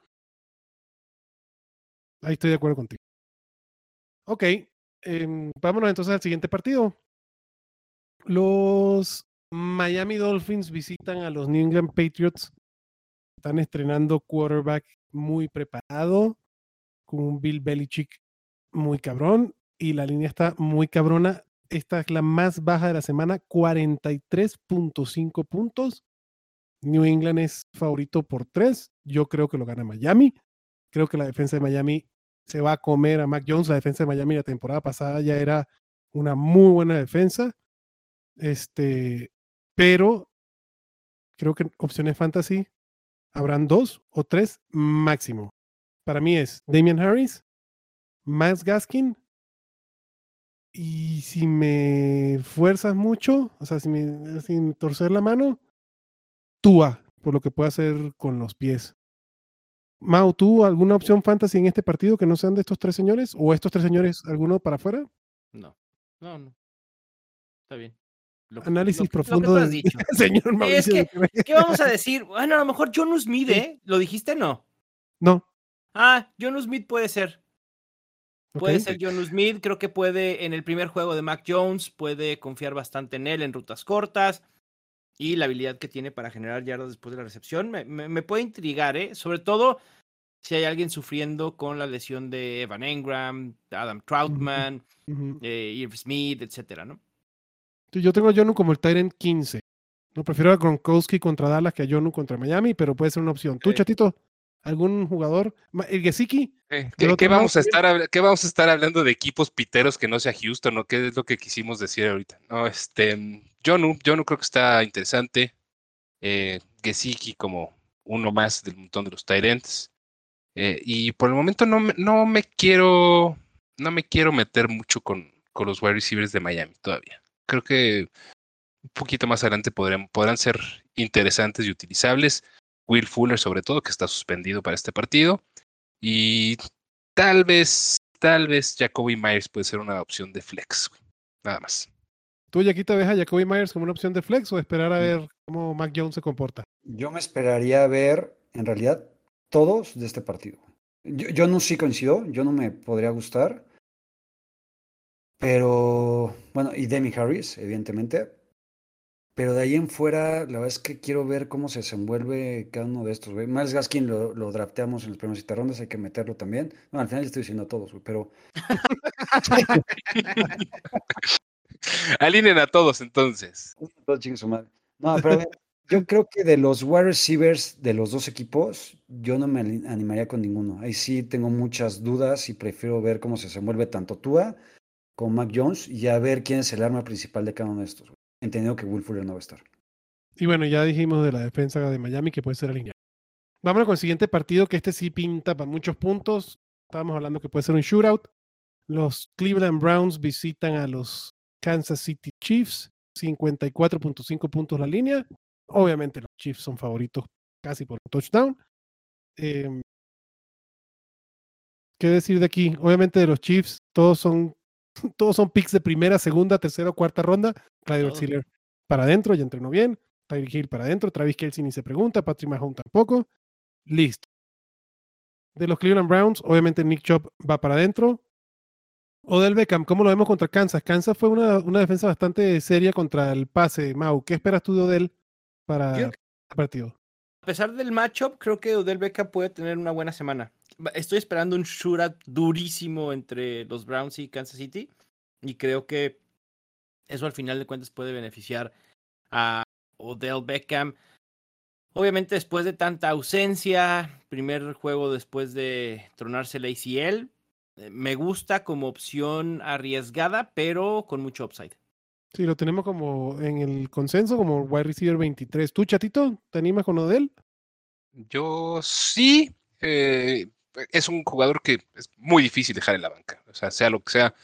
Speaker 2: Ahí estoy de acuerdo contigo. Ok, vámonos entonces al siguiente partido. Los Miami Dolphins visitan a los New England Patriots. Están estrenando quarterback muy preparado, con un Bill Belichick muy cabrón, y la línea está muy cabrona. Esta es la más baja de la semana, 43.5 puntos. New England es favorito por 3. Yo creo que lo gana Miami. Creo que la defensa de Miami se va a comer a Mac Jones. La defensa de Miami la temporada pasada ya era una muy buena defensa. Pero creo que en opciones fantasy habrán 2 o 3 máximo. Para mí es Damian Harris, Myles Gaskin, y si me fuerzas mucho, o sea, sin torcer la mano, Tua, por lo que puede hacer con los pies. Mau, ¿tú alguna opción fantasy en este partido que no sean de estos 3 señores? ¿O estos 3 señores, alguno para afuera?
Speaker 3: No. Está bien.
Speaker 2: Análisis profundo del señor Mauricio.
Speaker 3: ¿Qué vamos a decir? Bueno, a lo mejor Jonnu Smith, ¿eh? ¿Lo dijiste no?
Speaker 2: No.
Speaker 3: Jonnu Smith puede ser. Puede ser Jonnu Smith, creo que puede en el primer juego de Mac Jones, puede confiar bastante en él en rutas cortas. y la habilidad que tiene para generar yardas después de la recepción. Me puede intrigar, sobre todo si hay alguien sufriendo con la lesión de Evan Engram, Adam Troutman, Irv Smith, etcétera, ¿no?
Speaker 2: Yo tengo a Jonnu como el Tyrant 15. No, prefiero a Gronkowski contra Dallas que a Jonnu contra Miami, pero puede ser una opción. ¿Tú, Chatito? ¿Algún jugador? ¿El Gesicki?
Speaker 4: ¿Qué vamos a estar hablando de equipos piteros que no sea Houston, ¿no? ¿Qué es lo que quisimos decir ahorita? No, Jonnu creo que está interesante. Gesicki como uno más del montón de los tight ends. Y por el momento no me quiero meter mucho con los wide receivers de Miami todavía. Creo que un poquito más adelante podrán ser interesantes y utilizables. Will Fuller, sobre todo, que está suspendido para este partido. Y tal vez Jacoby Myers puede ser una opción de flex. Nada más.
Speaker 2: ¿Tú, Yaquita, ves a Jacoby Myers como una opción de flex o esperar a ver cómo Mac Jones se comporta?
Speaker 5: Yo me esperaría a ver, en realidad, todos de este partido. Yo no sí coincido, yo no me podría gustar. Pero, bueno, y Demi Harris, evidentemente. Pero de ahí en fuera, la verdad es que quiero ver cómo se desenvuelve cada uno de estos, güey. Miles Gaskin lo drafteamos en las primeras 7 rondas, hay que meterlo también. No, al final le estoy diciendo a todos, güey, pero...
Speaker 4: Alineen a todos, entonces.
Speaker 5: Todo chingue su madre. No, pero a ver, yo creo que de los wide receivers de los dos equipos, yo no me animaría con ninguno. Ahí sí tengo muchas dudas y prefiero ver cómo se desenvuelve tanto Tua como Mac Jones y a ver quién es el arma principal de cada uno de estos, güey. Entendiendo que Will Fuller no va a estar.
Speaker 2: Y bueno, ya dijimos de la defensa de Miami que puede ser alineada. Vámonos con el siguiente partido, que este sí pinta para muchos puntos. Estábamos hablando que puede ser un shootout. Los Cleveland Browns visitan a los Kansas City Chiefs. 54.5 puntos la línea. Obviamente los Chiefs son favoritos casi por un touchdown. ¿Qué decir de aquí? Obviamente de los Chiefs, todos son picks de primera, segunda, tercera o cuarta ronda. Clyde Edwards-Helaire para adentro, ya entrenó bien. Tyreek Hill para adentro. Travis Kelce ni se pregunta. Patrick Mahomes tampoco. Listo. De los Cleveland Browns, obviamente Nick Chubb va para adentro. Odell Beckham, ¿cómo lo vemos contra Kansas? Kansas fue una defensa bastante seria contra el pase. Mau, ¿qué esperas tú de Odell para el partido?
Speaker 3: A pesar del matchup, creo que Odell Beckham puede tener una buena semana. Estoy esperando un shootout durísimo entre los Browns y Kansas City. Y creo que eso al final de cuentas puede beneficiar a Odell Beckham. Obviamente después de tanta ausencia, primer juego después de tronarse el ACL, me gusta como opción arriesgada, pero con mucho upside.
Speaker 2: Sí, lo tenemos como en el consenso como wide receiver 23. ¿Tú, Chatito, te animas con Odell?
Speaker 4: Yo sí. Es un jugador que es muy difícil dejar en la banca. O sea lo que sea.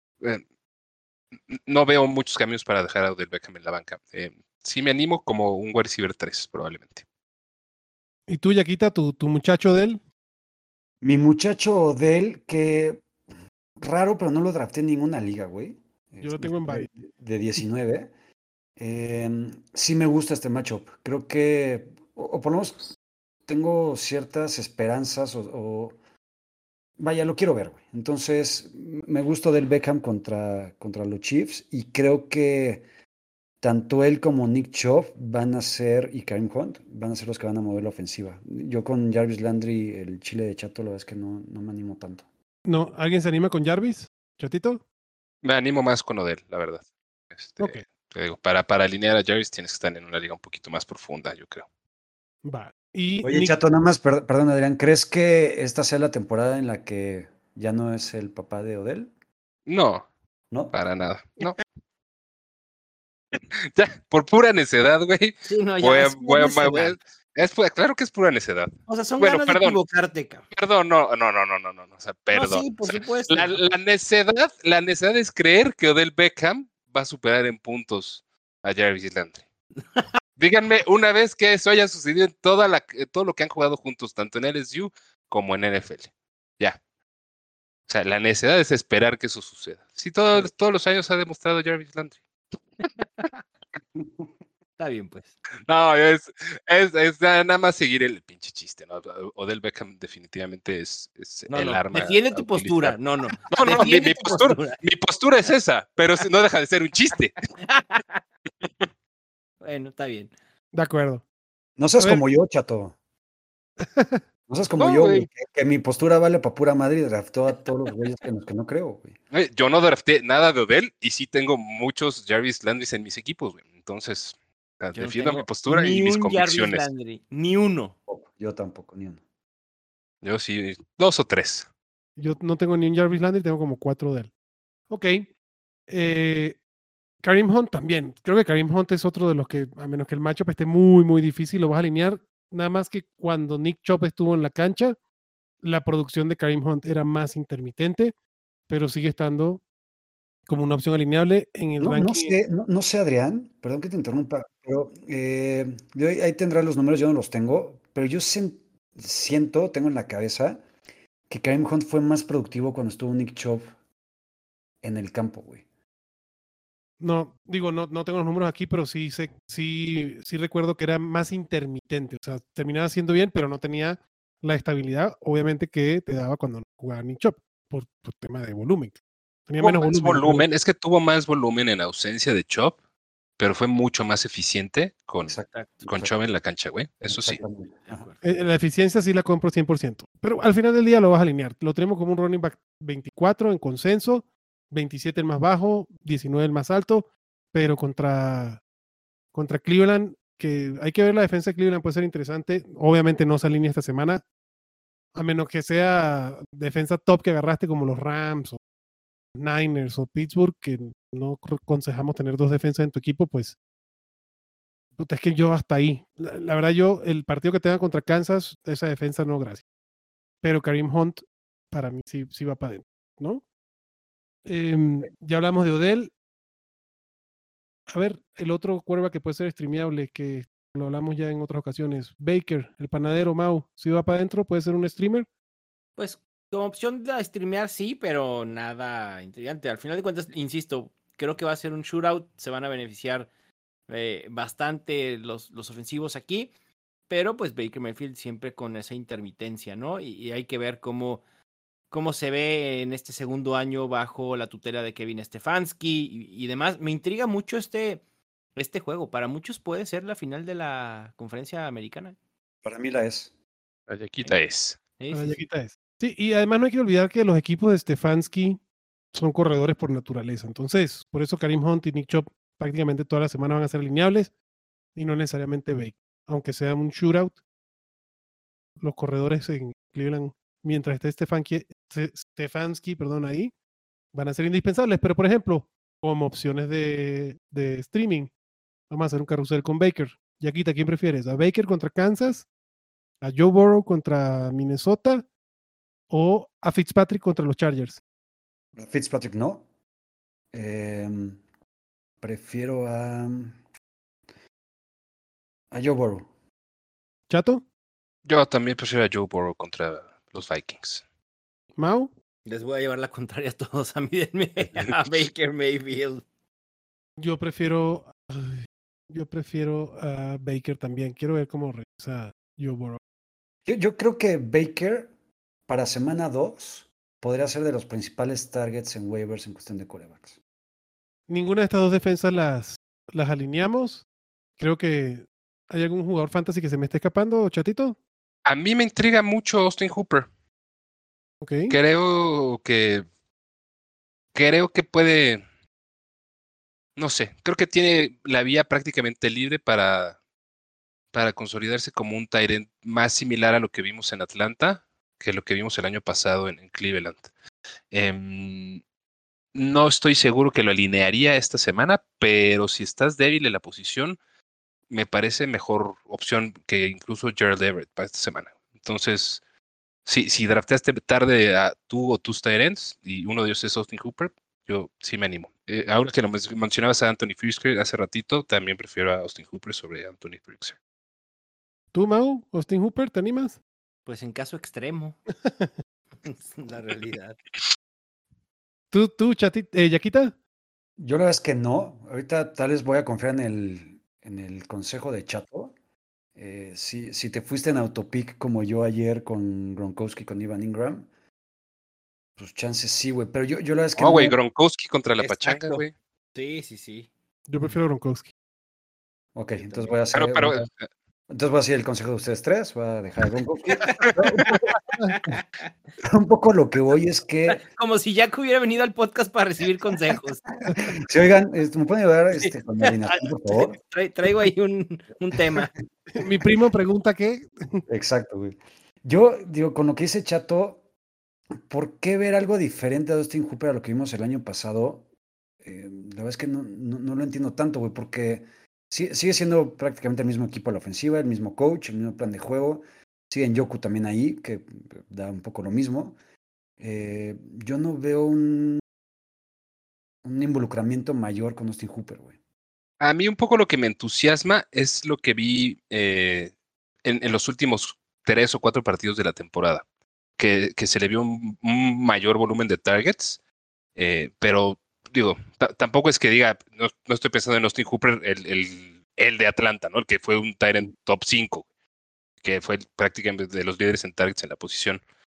Speaker 4: No veo muchos caminos para dejar a Odell Beckham en la banca. Sí me animo como un wide receiver 3, probablemente.
Speaker 2: ¿Y tú, Yaquita, tu muchacho Odell?
Speaker 5: Mi muchacho Odell, que raro, pero no lo drafté en ninguna liga, güey.
Speaker 2: Yo lo tengo en varios.
Speaker 5: De 19. Sí me gusta este matchup. Creo que, o por lo menos tengo ciertas esperanzas vaya, lo quiero ver, güey. Entonces, me gusta Odell Beckham contra los Chiefs y creo que tanto él como Nick Chubb y Kareem Hunt van a ser los que van a mover la ofensiva. Yo con Jarvis Landry, el chile de chato, la verdad es que no me animo tanto.
Speaker 2: No, ¿alguien se anima con Jarvis? ¿Chatito?
Speaker 4: Me animo más con Odell, la verdad.
Speaker 2: Okay.
Speaker 4: Te digo, para alinear a Jarvis tienes que estar en una liga un poquito más profunda, yo creo.
Speaker 2: Va. Y
Speaker 5: oye, Chato, nada más, perdón, Adrián, ¿crees que esta sea la temporada en la que ya no es el papá de Odell?
Speaker 4: No,
Speaker 5: ¿no?
Speaker 4: Para nada, no. Ya, por pura necedad, güey.
Speaker 3: Sí, no, ya
Speaker 4: claro que es pura necedad.
Speaker 3: O sea, son ganas de equivocarte, cabrón.
Speaker 4: Perdón, no. O sea, perdón.
Speaker 3: No, sí, por supuesto.
Speaker 4: La necedad es creer que Odell Beckham va a superar en puntos a Jarvis Landry. Díganme una vez que eso haya sucedido en todo lo que han jugado juntos, tanto en LSU como en NFL. Ya. O sea, la necedad es esperar que eso suceda. Sí, todos los años ha demostrado Jarvis Landry.
Speaker 3: Está bien, pues.
Speaker 4: No, es nada más seguir el pinche chiste, ¿no? Odell Beckham definitivamente es el arma.
Speaker 3: Defiende tu postura. No.
Speaker 4: Mi postura es esa, pero no deja de ser un chiste.
Speaker 3: Bueno, está bien.
Speaker 2: De acuerdo.
Speaker 5: No seas
Speaker 2: A ver.
Speaker 5: como yo, chato. No seas como
Speaker 4: No,
Speaker 5: yo,
Speaker 4: güey.
Speaker 5: güey, que mi postura vale para pura madre y draftó a todos los güeyes en los que no creo, güey.
Speaker 4: Yo no drafté nada de Odell y sí tengo muchos Jarvis Landrys en mis equipos, güey. Entonces,
Speaker 3: Yo no
Speaker 4: defiendo mi
Speaker 3: tengo
Speaker 4: postura y
Speaker 3: ni
Speaker 4: mis
Speaker 3: un Jarvis
Speaker 4: convicciones.
Speaker 3: Landry, ni uno.
Speaker 5: Yo tampoco, ni uno.
Speaker 4: Yo sí, 2 o 3.
Speaker 2: Yo no tengo ni un Jarvis Landry, tengo como 4 de él. Ok. Kareem Hunt también. Creo que Kareem Hunt es otro de los que, a menos que el matchup esté muy, muy difícil, lo vas a alinear. Nada más que cuando Nick Chubb estuvo en la cancha, la producción de Kareem Hunt era más intermitente, pero sigue estando como una opción alineable en el
Speaker 5: No
Speaker 2: ranking.
Speaker 5: sé, no sé, Adrián, perdón que te interrumpa, pero ahí tendrás los números, yo no los tengo, pero yo siento, tengo en la cabeza que Kareem Hunt fue más productivo cuando estuvo Nick Chubb en el campo, güey.
Speaker 2: No, digo, no tengo los números aquí, pero sí recuerdo que era más intermitente. O sea, terminaba siendo bien, pero no tenía la estabilidad, obviamente, que te daba cuando jugaba Nick Chubb, por tema de volumen. Tenía
Speaker 4: Tuvo
Speaker 2: menos
Speaker 4: más
Speaker 2: volumen.
Speaker 4: volumen, es que tuvo más volumen en ausencia de Chop, pero fue mucho más eficiente con
Speaker 5: Exacto,
Speaker 4: Chop en la cancha, güey. Eso sí.
Speaker 5: exactamente.
Speaker 3: De
Speaker 5: Ajá.
Speaker 3: acuerdo.
Speaker 2: La eficiencia sí la compro 100%. Pero al final del día lo vas a alinear. Lo tenemos como un running back 24 en consenso, 27 el más bajo, 19 el más alto, pero contra Cleveland, que hay que ver la defensa de Cleveland, puede ser interesante. Obviamente no se alinea esta semana, a menos que sea defensa top que agarraste como los Rams o Niners o Pittsburgh, que no aconsejamos tener 2 defensas en tu equipo, pues puta, es que yo hasta ahí. La verdad, yo, el partido que tenga contra Kansas, esa defensa no, gracias. Pero Kareem Hunt, para mí, sí va para adentro, ¿no? Ya hablamos de Odell. A ver, el otro quarterback que puede ser streameable, que lo hablamos ya en otras ocasiones. Baker, el panadero Mau, si va para adentro, puede ser un streamer.
Speaker 3: Pues como opción de streamear sí, pero nada intrigante. Al final de cuentas, insisto, creo que va a ser un shootout. Se van a beneficiar bastante los ofensivos aquí. Pero pues Baker Mayfield siempre con esa intermitencia, ¿no? Y hay que ver cómo se ve en este segundo año bajo la tutela de Kevin Stefanski y demás. Me intriga mucho este juego. Para muchos puede ser la final de la conferencia americana.
Speaker 5: Para mí la es.
Speaker 4: La yaquita es.
Speaker 3: Sí,
Speaker 2: Para
Speaker 3: sí,
Speaker 2: ya
Speaker 3: sí.
Speaker 2: quita eso. Sí, y además no hay que olvidar que los equipos de Stefanski son corredores por naturaleza. Entonces, por eso Kareem Hunt y Nick Chubb prácticamente toda la semana van a ser alineables y no necesariamente Baker. Aunque sea un shootout, los corredores en Cleveland, mientras esté Stefanski, ahí, van a ser indispensables. Pero, por ejemplo, como opciones de streaming, vamos a hacer un carrusel con Baker. Yaquita, ¿quién prefieres? ¿A Baker contra Kansas? ¿A Joe Burrow contra Minnesota? ¿O a Fitzpatrick contra los Chargers?
Speaker 5: Fitzpatrick no. Prefiero a Joe Burrow.
Speaker 2: ¿Chato?
Speaker 4: Yo también prefiero a Joe Burrow contra los Vikings.
Speaker 2: ¿Mau?
Speaker 3: Les voy a llevar la contraria a todos. A mí denme a Baker Mayfield.
Speaker 2: Yo prefiero a Baker también. Quiero ver cómo regresa Joe Burrow.
Speaker 5: Yo creo que Baker para semana 2 podría ser de los principales targets en waivers en cuestión de quarterbacks.
Speaker 2: Ninguna de estas 2 defensas las alineamos. Creo que hay algún jugador fantasy que se me esté escapando, Chatito.
Speaker 4: A mí me intriga mucho Austin Hooper.
Speaker 2: Ok.
Speaker 4: Creo que puede, no sé, creo que tiene la vía prácticamente libre para consolidarse como un tight end más similar a lo que vimos en Atlanta que lo que vimos el año pasado en Cleveland. No estoy seguro que lo alinearía esta semana, pero si estás débil en la posición, me parece mejor opción que incluso Gerald Everett para esta semana. Entonces, si drafteaste tarde a tú o tus tight ends y uno de ellos es Austin Hooper, yo sí me animo. Ahora que lo mencionabas a Anthony Firkser hace ratito, también prefiero a Austin Hooper sobre Anthony Firkser.
Speaker 2: ¿Tú, Mau? ¿Austin Hooper? ¿Te animas?
Speaker 3: Pues en caso extremo. Es la realidad.
Speaker 2: ¿Tú, Chatito? ¿Yaquita?
Speaker 5: Yo la verdad es que no. Ahorita tal vez voy a confiar en el consejo de Chato. Si te fuiste en autopic como yo ayer con Gronkowski, con Ivan Ingram, pues chances sí, güey. Pero yo la verdad es que
Speaker 4: No, güey,
Speaker 5: no.
Speaker 4: Gronkowski contra la
Speaker 3: Exacto.
Speaker 4: pachanga, güey.
Speaker 3: Sí, sí, sí.
Speaker 2: Yo prefiero Gronkowski.
Speaker 5: Ok, entonces voy a hacer...
Speaker 4: Pero
Speaker 5: Entonces voy a seguir el consejo de ustedes tres, voy a dejar a Gronkowski. Un poco lo que voy es que,
Speaker 3: Como si Jack hubiera venido al podcast para recibir consejos.
Speaker 5: si oigan, ¿me pueden ayudar con mi alineación, por favor?
Speaker 3: Traigo ahí un tema.
Speaker 2: Mi primo pregunta qué.
Speaker 5: Exacto, güey. Yo digo, con lo que dice Chato, ¿por qué ver algo diferente a Dustin Hooper a lo que vimos el año pasado? La verdad es que no lo entiendo tanto, güey, porque sigue siendo prácticamente el mismo equipo a la ofensiva, el mismo coach, el mismo plan de juego. Sigue Njoku también ahí, que da un poco lo mismo. Yo no veo un involucramiento mayor con Austin Hooper, güey.
Speaker 4: a mí un poco lo que me entusiasma es lo que vi en los últimos 3 o 4 partidos de la temporada, que se le vio un mayor volumen de targets, pero digo, tampoco es que diga, no estoy pensando en Austin Hooper, el de Atlanta, ¿no? El que fue un tight end top 5, que fue prácticamente de los líderes en targets en la posición.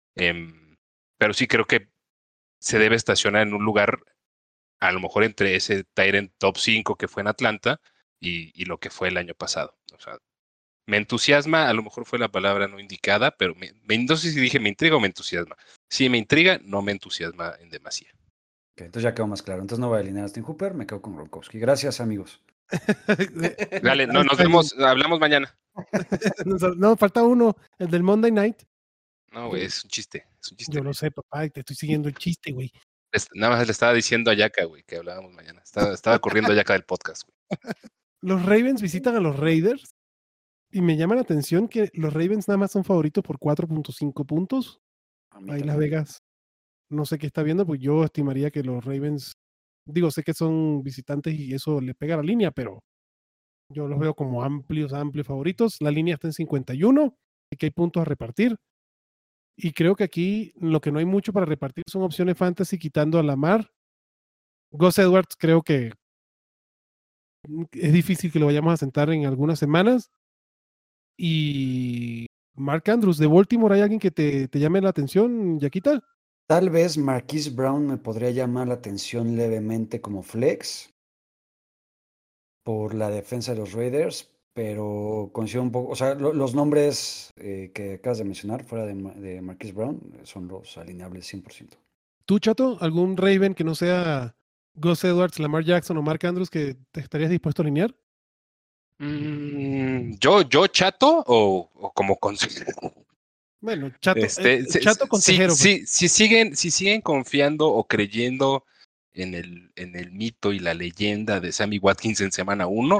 Speaker 4: Pero sí creo que se debe estacionar en un lugar, a lo mejor entre ese tight end top 5 que fue en Atlanta y lo que fue el año pasado. O sea, me entusiasma, a lo mejor fue la palabra no indicada, pero no sé si dije me intriga o me entusiasma. Si me intriga, no me entusiasma en demasía.
Speaker 5: Okay, entonces ya quedó más claro. Entonces no voy a alinear a Austin Hooper, me quedo con Gronkowski. Gracias, amigos.
Speaker 4: Dale, nos vemos, hablamos mañana.
Speaker 2: No, falta uno, el del Monday Night.
Speaker 4: No, güey, es un chiste.
Speaker 2: Yo lo sé, papá, y te estoy siguiendo el chiste, güey.
Speaker 4: Nada más le estaba diciendo a Yaka, güey, que hablábamos mañana. Estaba corriendo a Yaka del podcast, güey.
Speaker 2: Los Ravens visitan a los Raiders y me llama la atención que los Ravens nada más son favoritos por 4.5 puntos. Ahí Las Vegas, no sé qué está viendo, pues yo estimaría que los Ravens, digo, sé que son visitantes y eso le pega a la línea, pero yo los veo como amplios favoritos. La línea está en 51, y que hay puntos a repartir. Y creo que aquí lo que no hay mucho para repartir son opciones fantasy quitando a Lamar. Gus Edwards creo que es difícil que lo vayamos a sentar en algunas semanas. Y Mark Andrews de Baltimore, ¿hay alguien que te llame la atención, Yaquita?
Speaker 5: Tal vez Marquise Brown me podría llamar la atención levemente como flex por la defensa de los Raiders, pero considero un poco, o sea, los nombres que acabas de mencionar fuera de Marquise Brown son los alineables 100%.
Speaker 2: ¿Tú, Chato, algún Raven que no sea Gus Edwards, Lamar Jackson o Mark Andrews que te estarías dispuesto a alinear?
Speaker 4: ¿Yo chato o como consejero?
Speaker 2: Bueno, Chato consejero.
Speaker 4: Si siguen confiando o creyendo en el mito y la leyenda de Sammy Watkins en semana 1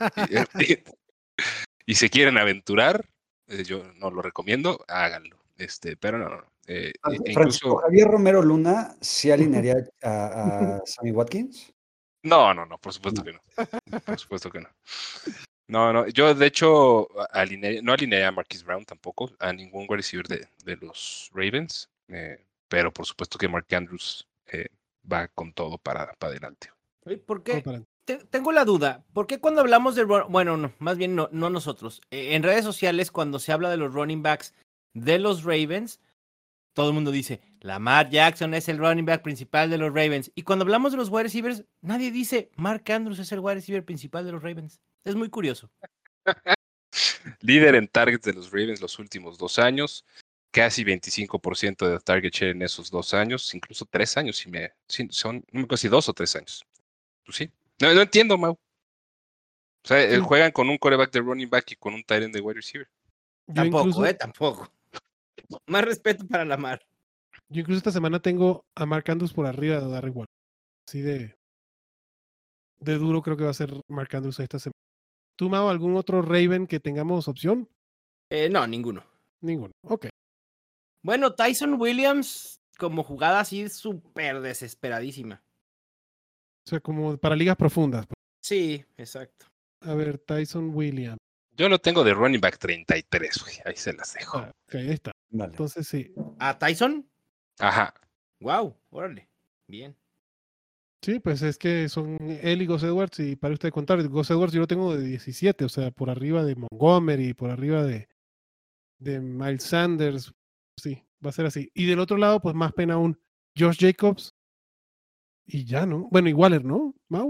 Speaker 4: y se quieren aventurar, yo no lo recomiendo, háganlo. Pero no.
Speaker 5: Francisco Javier Romero Luna, ¿sí alinearía a Sammy Watkins?
Speaker 4: No, por supuesto que no. Por supuesto que no. No, yo de hecho no alineé a Marquise Brown tampoco, a ningún wide receiver de los Ravens, pero por supuesto que Mark Andrews va con todo para adelante.
Speaker 3: ¿Por qué? Tengo la duda, ¿por qué cuando hablamos de bueno, no, más bien no nosotros, en redes sociales cuando se habla de los running backs de los Ravens, todo el mundo dice, Lamar Jackson es el running back principal de los Ravens, y cuando hablamos de los wide receivers, nadie dice, Mark Andrews es el wide receiver principal de los Ravens? Es muy curioso.
Speaker 4: Líder en targets de los Ravens los últimos 2 años, casi 25% de target share en esos 2 años, incluso 3 años, son casi 2 o 3 años. Pues sí. No entiendo, Mau. O sea,
Speaker 2: Sí.
Speaker 4: juegan con un quarterback de running back y con un tight end de wide receiver.
Speaker 3: Tampoco. Más respeto para Lamar.
Speaker 2: Yo incluso esta semana tengo a Mark Andrews por arriba de Darren Waller. Así de duro creo que va a ser Mark Andrews esta semana. ¿Tú, Mau, algún otro Raven que tengamos opción?
Speaker 3: No, ninguno.
Speaker 2: Ninguno. Ok.
Speaker 3: Bueno, Tyson Williams como jugada así súper desesperadísima.
Speaker 2: O sea, como para ligas profundas.
Speaker 3: Sí, exacto.
Speaker 2: A ver, Tyson Williams.
Speaker 4: Yo lo tengo de running back 33, güey. Ahí se las dejo.
Speaker 2: Ok, ahí está.
Speaker 5: Vale.
Speaker 2: Entonces sí.
Speaker 3: ¿A Tyson?
Speaker 4: Ajá.
Speaker 3: Wow, órale. Bien.
Speaker 2: Sí, pues es que son él y Gus Edwards, y para usted contar, Gus Edwards yo lo tengo de 17, o sea, por arriba de Montgomery, por arriba de Miles Sanders. Sí, va a ser así. Y del otro lado, pues más pena aún, Josh Jacobs y ya, ¿no? Bueno, y Waller, ¿no, Mau?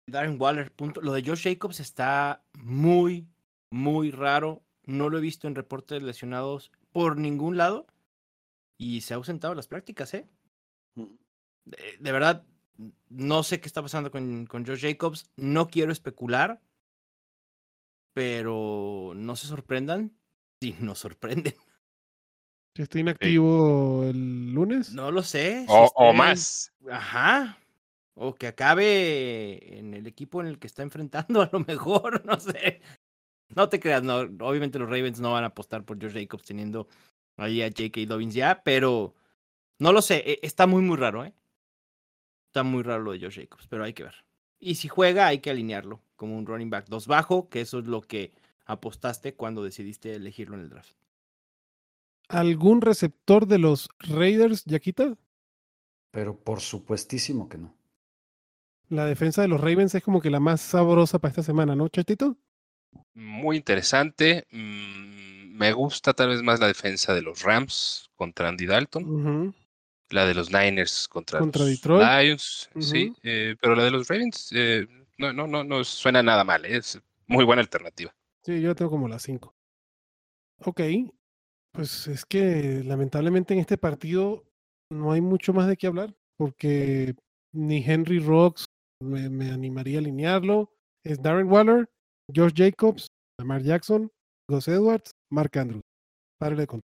Speaker 3: Darren Waller, punto. Lo de Josh Jacobs está muy, muy raro. No lo he visto en reportes de lesionados por ningún lado. Y se ha ausentado de las prácticas, ¿eh? De verdad, no sé qué está pasando con Josh Jacobs. No quiero especular. Pero no se sorprendan si nos sorprenden.
Speaker 2: Si estoy inactivo el lunes.
Speaker 3: No lo sé. Si
Speaker 4: O
Speaker 3: esté-
Speaker 4: más.
Speaker 3: Ajá. O que acabe en el equipo en el que está enfrentando, a lo mejor, no sé. No te creas, no. Obviamente los Ravens no van a apostar por Josh Jacobs teniendo ahí a J.K. Dobbins ya, pero no lo sé. Está muy, muy raro, ¿eh? Está muy raro lo de Josh Jacobs, pero hay que ver. Y si juega, hay que alinearlo como un running back 2 bajo, que eso es lo que apostaste cuando decidiste elegirlo en el draft.
Speaker 2: ¿Algún receptor de los Raiders, Yaquita?
Speaker 5: Pero por supuestísimo que no.
Speaker 2: La defensa de los Ravens es como que la más sabrosa para esta semana, ¿no, Chatito?
Speaker 4: Muy interesante. Me gusta tal vez más la defensa de los Rams contra Andy Dalton.
Speaker 2: Ujú.
Speaker 4: La de los Niners contra los
Speaker 2: Detroit.
Speaker 4: Lions. Sí, pero la de los Ravens no suena nada mal. Es muy buena alternativa.
Speaker 2: Sí, yo tengo como las 5. Ok, pues es que lamentablemente en este partido no hay mucho más de qué hablar, porque ni Henry Rocks me animaría a alinearlo. Es Darren Waller, Josh Jacobs, Lamar Jackson, Gus Edwards, Mark Andrews. Párale de contar.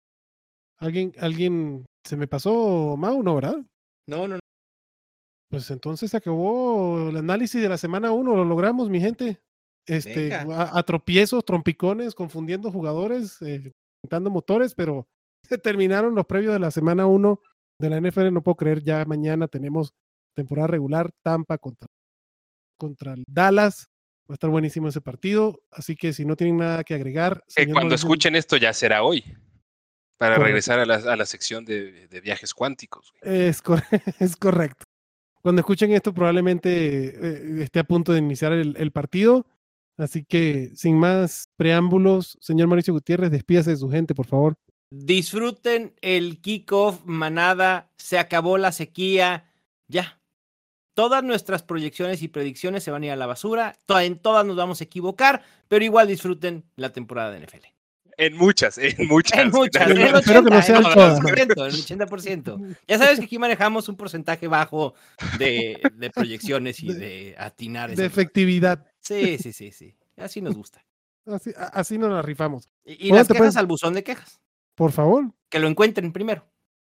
Speaker 2: ¿Alguien se me pasó, Mau? No, ¿verdad?
Speaker 3: No.
Speaker 2: Pues entonces se acabó el análisis de la semana 1, lo logramos, mi gente.
Speaker 3: Venga.
Speaker 2: A tropiezos, trompicones, confundiendo jugadores, pintando motores, pero se terminaron los previos de la semana 1 de la NFL. No puedo creer, ya mañana tenemos temporada regular, Tampa contra el Dallas. Va a estar buenísimo ese partido, así que si no tienen nada que agregar. Señor
Speaker 4: Cuando
Speaker 2: Mauricio,
Speaker 4: escuchen esto ya será hoy. Para
Speaker 2: Correcto.
Speaker 4: regresar a la sección de viajes cuánticos.
Speaker 2: es correcto. Cuando escuchen esto probablemente esté a punto de iniciar el partido. Así que, sin más preámbulos, señor Mauricio Gutiérrez, despídase de su gente, por favor.
Speaker 3: Disfruten el kickoff, manada. Se acabó la sequía. Ya. Todas nuestras proyecciones y predicciones se van a ir a la basura. En todas nos vamos a equivocar, pero igual disfruten la temporada de NFL.
Speaker 4: En muchas.
Speaker 3: En muchas, en el
Speaker 2: Espero que no sean todas.
Speaker 3: 80%, el 80%. Ya sabes que aquí manejamos un porcentaje bajo de proyecciones y de atinar.
Speaker 2: De efectividad.
Speaker 3: Sí. Así nos gusta.
Speaker 2: Así nos la rifamos.
Speaker 3: Y
Speaker 2: ¿Dónde
Speaker 3: las
Speaker 2: te
Speaker 3: quejas
Speaker 2: puedes-
Speaker 3: al buzón de quejas.
Speaker 2: Por favor,
Speaker 3: Que lo encuentren primero.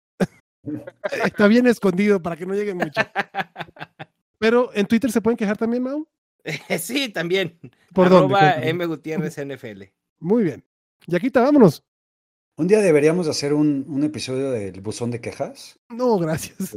Speaker 2: está bien escondido para que no lleguen mucho. Pero en Twitter se pueden quejar también, Mau.
Speaker 3: Sí, también.
Speaker 2: ¿Por dónde?
Speaker 3: Arroba
Speaker 2: Cuéntame.
Speaker 3: M. Gutiérrez NFL.
Speaker 2: Muy bien. Yaquita, vámonos.
Speaker 5: Un día deberíamos hacer un episodio del buzón de quejas.
Speaker 2: No, gracias.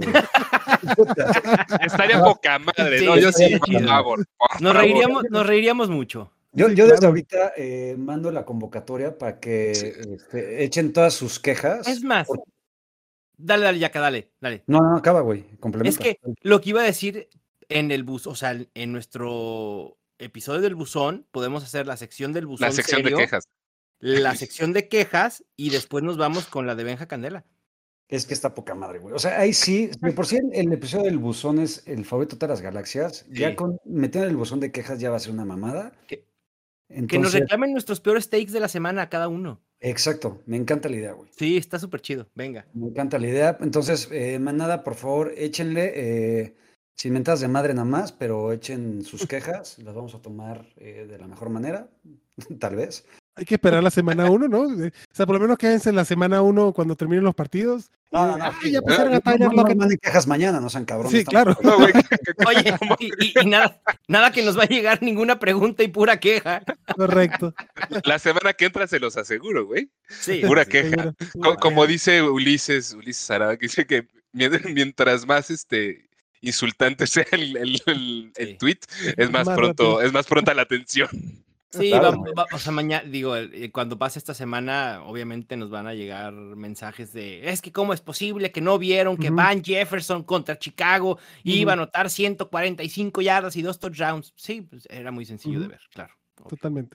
Speaker 4: Estaría poca madre,
Speaker 3: Sí,
Speaker 4: ¿no? Yo sí,
Speaker 5: sí,
Speaker 4: por
Speaker 5: sí.
Speaker 4: favor.
Speaker 3: Nos reiríamos mucho.
Speaker 5: Yo
Speaker 2: Sí,
Speaker 5: desde
Speaker 2: claro.
Speaker 5: ahorita mando la convocatoria para que echen todas sus quejas.
Speaker 3: Es más, dale, Yaka, dale.
Speaker 5: No, acaba, güey. Complementa.
Speaker 3: Es que lo que iba a decir en el bus, o sea, en nuestro episodio del buzón, podemos hacer la sección del buzón
Speaker 4: La sección
Speaker 3: serio,
Speaker 4: de quejas.
Speaker 3: la sección de quejas, y después nos vamos con la de Benja Candela.
Speaker 5: Es que está poca madre, güey. O sea, ahí sí, de por sí el episodio del buzón es el favorito de todas las galaxias.
Speaker 3: Sí.
Speaker 5: Ya con metiendo el buzón de quejas ya va a ser una mamada.
Speaker 3: Que nos
Speaker 5: Entonces,
Speaker 3: reclamen nuestros peores takes de la semana a cada uno.
Speaker 5: exacto, me encanta la idea, güey.
Speaker 3: Sí, está súper chido. Venga.
Speaker 5: Me encanta la idea. Entonces, manada, por favor, échenle, sin mentadas de madre nada más, pero echen sus quejas. Las vamos a tomar de la mejor manera, tal vez.
Speaker 2: Hay que esperar la semana 1, ¿no? O sea, por lo menos quédense en la semana 1 cuando terminen los partidos.
Speaker 5: No,
Speaker 2: Ay, ya pasaron a tallar
Speaker 5: no
Speaker 2: lo que...
Speaker 5: manden quejas mañana, no sean cabrones.
Speaker 2: Sí,
Speaker 5: estamos-
Speaker 2: claro.
Speaker 4: No, güey,
Speaker 3: Oye, y nada que nos va a llegar ninguna pregunta y pura queja.
Speaker 2: Correcto.
Speaker 4: la semana que entra se los aseguro, güey.
Speaker 3: Sí.
Speaker 4: Pura
Speaker 3: sí.
Speaker 4: queja.
Speaker 2: Seguro.
Speaker 4: Como dice Ulises Arada, que dice que mientras más insultante sea el
Speaker 3: Sí.
Speaker 4: tweet, es más pronta la atención.
Speaker 3: Sí,
Speaker 5: Claro,
Speaker 3: o sea, mañana, digo, cuando pase esta semana, obviamente nos van a llegar mensajes de, es que cómo es posible que no vieron que
Speaker 2: Ujú.
Speaker 3: Van Jefferson contra Chicago iba a anotar 145 yardas y 2 touchdowns. Sí, pues era muy sencillo de
Speaker 2: Ujú.
Speaker 3: ver, claro. obvio.
Speaker 2: Totalmente.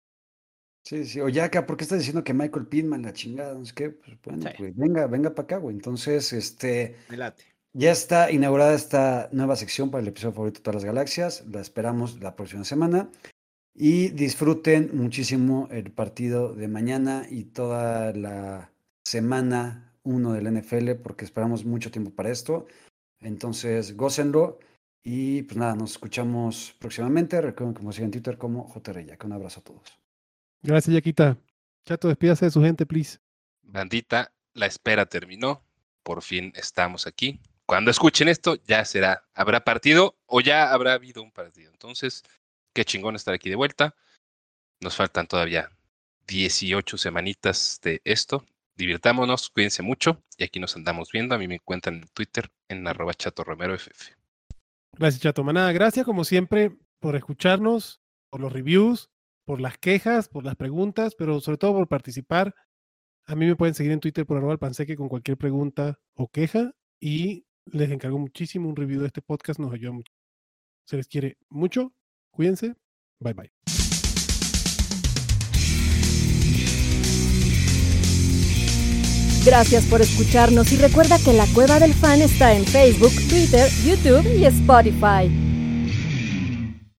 Speaker 5: Sí, o Yaka, ¿por qué estás diciendo que Michael Pittman, la chingada? No sé qué. Pues bueno,
Speaker 3: Sí.
Speaker 5: pues venga para acá, güey. Entonces,
Speaker 3: Me late.
Speaker 5: Ya está inaugurada esta nueva sección para el episodio favorito de todas las galaxias. La esperamos la próxima semana. Y disfruten muchísimo el partido de mañana y toda la semana 1 del NFL, porque esperamos mucho tiempo para esto. Entonces, gócenlo. Y pues nada, nos escuchamos próximamente. Recuerden que me siguen en Twitter como JRYack. Un abrazo a todos.
Speaker 2: Gracias, Yaquita. Chato, despídase de su gente, please.
Speaker 4: Bandita, la espera terminó. Por fin estamos aquí. Cuando escuchen esto, ya habrá partido o ya habrá habido un partido. Entonces, qué chingón estar aquí de vuelta. Nos faltan todavía 18 semanitas de esto. Divirtámonos, cuídense mucho y aquí nos andamos viendo. A mí me encuentran en Twitter en @ChatoRomeroFF.
Speaker 2: Gracias, Chato Manada. Gracias, como siempre, por escucharnos, por los reviews, por las quejas, por las preguntas, pero sobre todo por participar. A mí me pueden seguir en Twitter por @alpanseque con cualquier pregunta o queja y les encargo muchísimo un review de este podcast, nos ayuda mucho. Se les quiere mucho, cuídense, bye bye.
Speaker 1: Gracias por escucharnos y recuerda que La Cueva del Fan está en Facebook, Twitter, YouTube y Spotify.